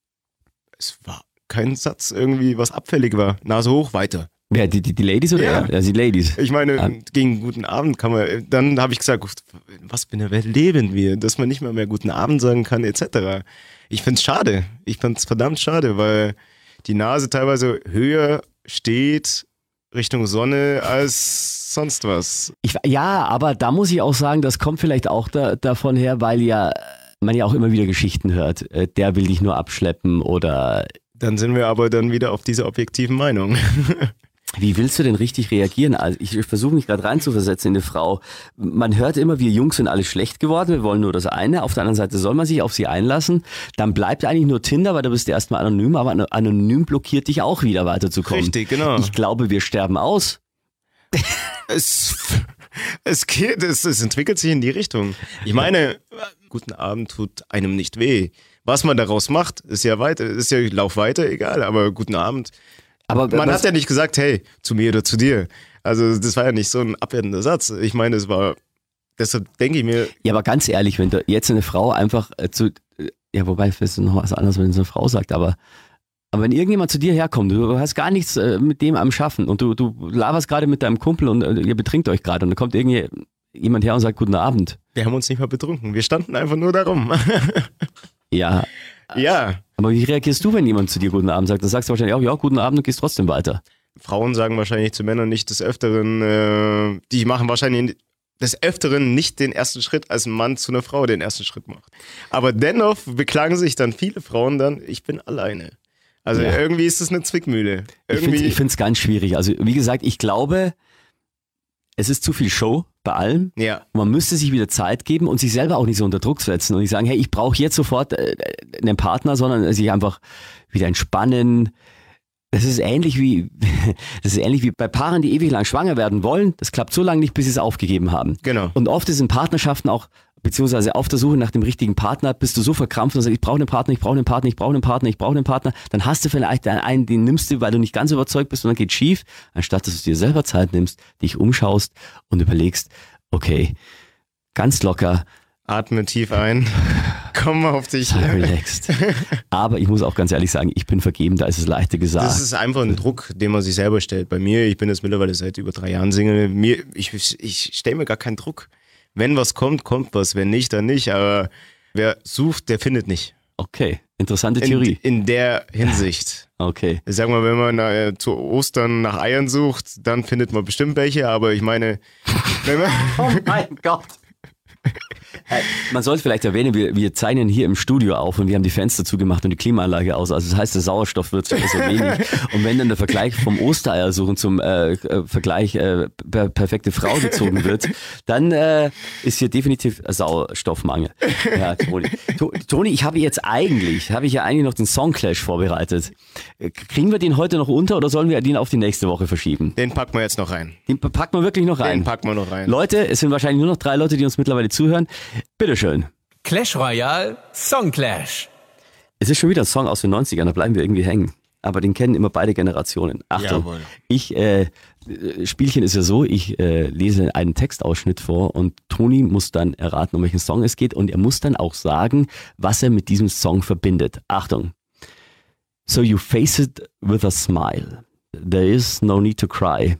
Es war kein Satz irgendwie, was abfällig war. Nase hoch, weiter. Wer, die, die, die Ladies oder Ja. er? Ja, die Ladies. Ich meine, Ah. gegen guten Abend kann man, dann habe ich gesagt, was für eine Welt leben wir, dass man nicht mal mehr guten Abend sagen kann, et cetera. Ich find's schade. Ich find's verdammt schade, weil die Nase teilweise höher steht Richtung Sonne als sonst was. Ich, ja, aber da muss ich auch sagen, das kommt vielleicht auch da, davon her, weil ja man ja auch immer wieder Geschichten hört. Äh, Der will dich nur abschleppen oder Dann sind wir aber dann wieder auf dieser objektiven Meinung. Wie willst du denn richtig reagieren? Also ich versuche mich gerade reinzuversetzen in eine Frau. Man hört immer, wir Jungs sind alle schlecht geworden, wir wollen nur das eine. Auf der anderen Seite soll man sich auf sie einlassen. Dann bleibt eigentlich nur Tinder, weil du bist erstmal anonym, aber anonym blockiert dich auch wieder weiterzukommen. Richtig, genau. Ich glaube, wir sterben aus. Es, es geht, es, es entwickelt sich in die Richtung. Ich meine, guten Abend tut einem nicht weh. Was man daraus macht, ist ja weiter, ist ja lauf weiter, egal, aber guten Abend. Aber Man was, hat ja nicht gesagt, hey, zu mir oder zu dir. Also das war ja nicht so ein abwertender Satz. Ich meine, es war, deshalb denke ich mir... Ja, aber ganz ehrlich, wenn du jetzt eine Frau einfach äh, zu, äh, ja, wobei, das ist noch was anderes, wenn es eine Frau sagt, aber, aber wenn irgendjemand zu dir herkommt, du hast gar nichts äh, mit dem am Schaffen und du, du laberst gerade mit deinem Kumpel und äh, ihr betrinkt euch gerade und dann kommt irgendjemand her und sagt guten Abend. Wir haben uns nicht mal betrunken, wir standen einfach nur darum. Ja. Ja. Aber wie reagierst du, wenn jemand zu dir guten Abend sagt? Dann sagst du wahrscheinlich auch, ja, guten Abend und gehst trotzdem weiter. Frauen sagen wahrscheinlich zu Männern nicht des Öfteren, äh, die machen wahrscheinlich des Öfteren nicht den ersten Schritt, als ein Mann zu einer Frau den ersten Schritt macht. Aber dennoch beklagen sich dann viele Frauen dann, ich bin alleine. Also Ja. irgendwie ist das eine Zwickmühle. Ich Irgendwie, finde es ich find's ganz schwierig. Also wie gesagt, ich glaube, es ist zu viel Show bei allem. ja, Und man müsste sich wieder Zeit geben und sich selber auch nicht so unter Druck setzen und nicht sagen, hey, ich brauche jetzt sofort äh, einen Partner, sondern sich einfach wieder entspannen. Das ist ähnlich wie, das ist ähnlich wie bei Paaren, die ewig lang schwanger werden wollen. Das klappt so lange nicht, bis sie es aufgegeben haben. genau. Und oft ist in Partnerschaften auch, beziehungsweise auf der Suche nach dem richtigen Partner, bist du so verkrampft und sagst, ich brauche einen Partner, ich brauche einen Partner, ich brauche einen Partner, ich brauche einen Partner. Dann hast du vielleicht einen, den nimmst du, weil du nicht ganz überzeugt bist und dann geht schief, anstatt dass du dir selber Zeit nimmst, dich umschaust und überlegst, okay, ganz locker, Atme tief ein, komm mal auf dich. sei relaxed. Aber ich muss auch ganz ehrlich sagen, ich bin vergeben, da ist es leichter gesagt. Das ist einfach ein Druck, den man sich selber stellt. Bei mir, ich bin jetzt mittlerweile seit über drei Jahren Single, mir, ich, ich stelle mir gar keinen Druck. Wenn was kommt, kommt was, wenn nicht, dann nicht. Aber wer sucht, der findet nicht. Okay, interessante In, Theorie. in der Hinsicht. Okay. Ich sag mal, wenn man äh, zu Ostern nach Eiern sucht, dann findet man bestimmt welche. Aber ich meine, wenn man... Oh mein Gott. Äh, Man sollte vielleicht erwähnen, wir, wir zeichnen hier im Studio auf und wir haben die Fenster zugemacht und die Klimaanlage aus. Also das heißt, der Sauerstoff wird so wenig. Und wenn dann der Vergleich vom Ostereiersuchen zum äh, äh, Vergleich äh, per perfekte Frau gezogen wird, dann äh, ist hier definitiv Sauerstoffmangel. Ja, Toni. To Toni, ich habe jetzt eigentlich, habe ich ja eigentlich noch den Songclash vorbereitet. Äh, Kriegen wir den heute noch unter oder sollen wir den auf die nächste Woche verschieben? Den packen wir jetzt noch rein. Den packen wir wirklich noch rein. Den packen wir noch rein. Leute, es sind wahrscheinlich nur noch drei Leute, die uns mittlerweile zuhören. Bitteschön. Clash Royale Song Clash. Es ist schon wieder ein Song aus den neunzigern, da bleiben wir irgendwie hängen. Aber den kennen immer beide Generationen. Achtung, Jawohl. ich, äh, Spielchen ist ja so, ich äh, lese einen Textausschnitt vor und Toni muss dann erraten, um welchen Song es geht und er muss dann auch sagen, was er mit diesem Song verbindet. Achtung. So you face it with a smile. There is no need to cry.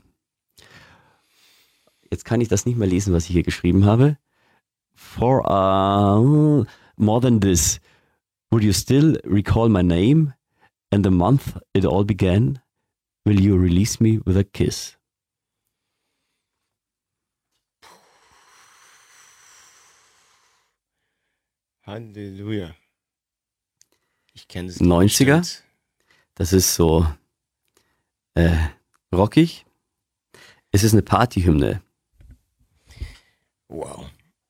Jetzt kann ich das nicht mehr lesen, was ich hier geschrieben habe. For uh, more than this, would you still recall my name and the month it all began? Will you release me with a kiss? Halleluja. Ich kenne es neunziger? bestimmt. Das ist so äh, rockig. Es ist eine Partyhymne. Wow.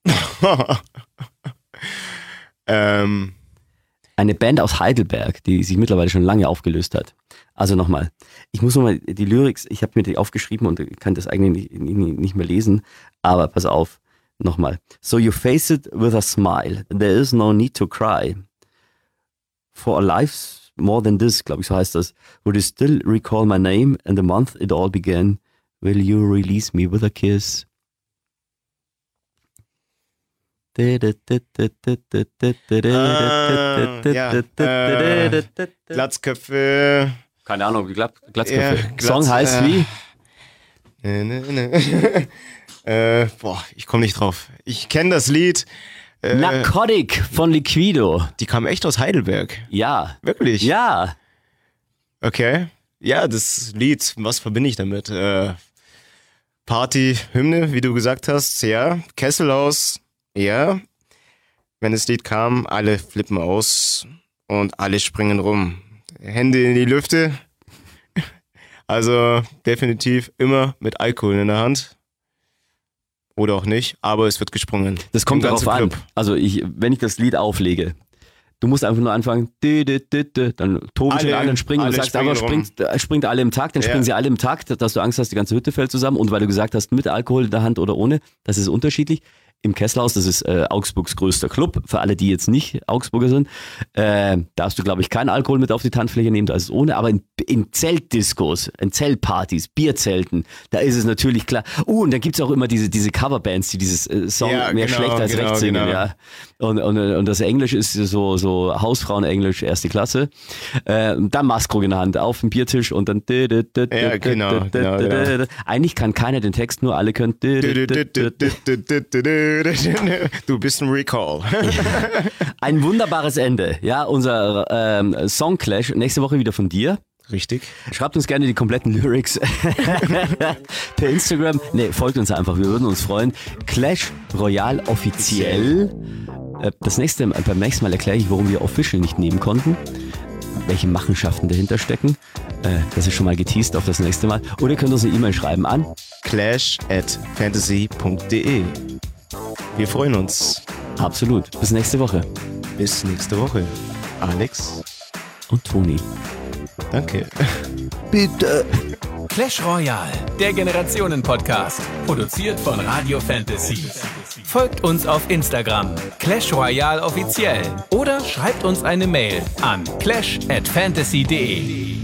ähm, Eine Band aus Heidelberg, die sich mittlerweile schon lange aufgelöst hat. Also nochmal, ich muss nochmal die Lyrics, ich habe mir die aufgeschrieben und kann das eigentlich nicht, nicht, nicht mehr lesen, aber pass auf, nochmal. So you face it with a smile, there is no need to cry. For a life more than this, glaube ich, so heißt das. Would you still recall my name and the month it all began? Will you release me with a kiss? Ah, ja, äh, Glatzköpfe. Keine Ahnung, Glatz, Glatzköpfe. Ja, Glatz- Song heißt äh, wie? Ne, ne, ne. äh, boah, ich komme nicht drauf. Ich kenne das Lied. Äh, Narcotic von Liquido. die kam echt aus Heidelberg. Ja. Wirklich? Ja. Okay. Ja, das Lied, was verbinde ich damit? Äh, Party, Hymne, wie du gesagt hast, ja. Kesselhaus, ja. Wenn das Lied kam, alle flippen aus und alle springen rum. Hände in die Lüfte. Also definitiv immer mit Alkohol in der Hand. Oder auch nicht, aber es wird gesprungen. Das kommt Im darauf ganzen an. Club. Also ich, wenn ich das Lied auflege, du musst einfach nur anfangen, dü, dü, dü, dü, dann toben schon Alle- alle und springen und alle du sagst, springen aber springt, äh, springt alle im Takt, dann Ja. springen sie alle im Takt, dass du Angst hast, die ganze Hütte fällt zusammen. Und weil du gesagt hast, mit Alkohol in der Hand oder ohne, das ist unterschiedlich. Im Kesselhaus, das ist äh, Augsburgs größter Club, für alle, die jetzt nicht Augsburger sind, äh, darfst du, glaube ich, keinen Alkohol mit auf die Tanzfläche nehmen, da ist es ohne, aber in, in Zeltdiskos, in Zeltpartys, Bierzelten, da ist es natürlich klar. Uh, und dann gibt es auch immer diese, diese Coverbands, die dieses äh, Song Ja, mehr genau, schlecht als genau, recht singen. genau. Ja. Und, und, und das Englisch ist so, so Hausfrauen-Englisch, erste Klasse. Äh, dann Maskro in der Hand auf dem Biertisch und dann Ja, genau, genau, genau. eigentlich kann keiner den Text, nur alle können Du bist ein Recall. ein wunderbares Ende. Ja, unser ähm, Songclash. Nächste Woche wieder von dir. Richtig. Schreibt uns gerne die kompletten Lyrics per Instagram. Ne, folgt uns einfach. Wir würden uns freuen. Clash Royale offiziell. Äh, Das nächste, beim nächsten Mal erkläre ich, warum wir Official nicht nehmen konnten. Welche Machenschaften dahinter stecken. Äh, Das ist schon mal geteased auf das nächste Mal. Oder ihr könnt uns eine E-Mail schreiben an clash at fantasy punkt de. Wir freuen uns. absolut. Bis nächste Woche. Bis nächste Woche. Alex, Und Toni. danke. Bitte. Clash Royale, der Generationen-Podcast. Produziert von Radio Fantasy. Folgt uns auf Instagram, Clash Royale offiziell. Oder schreibt uns eine Mail an clash at fantasy punkt de.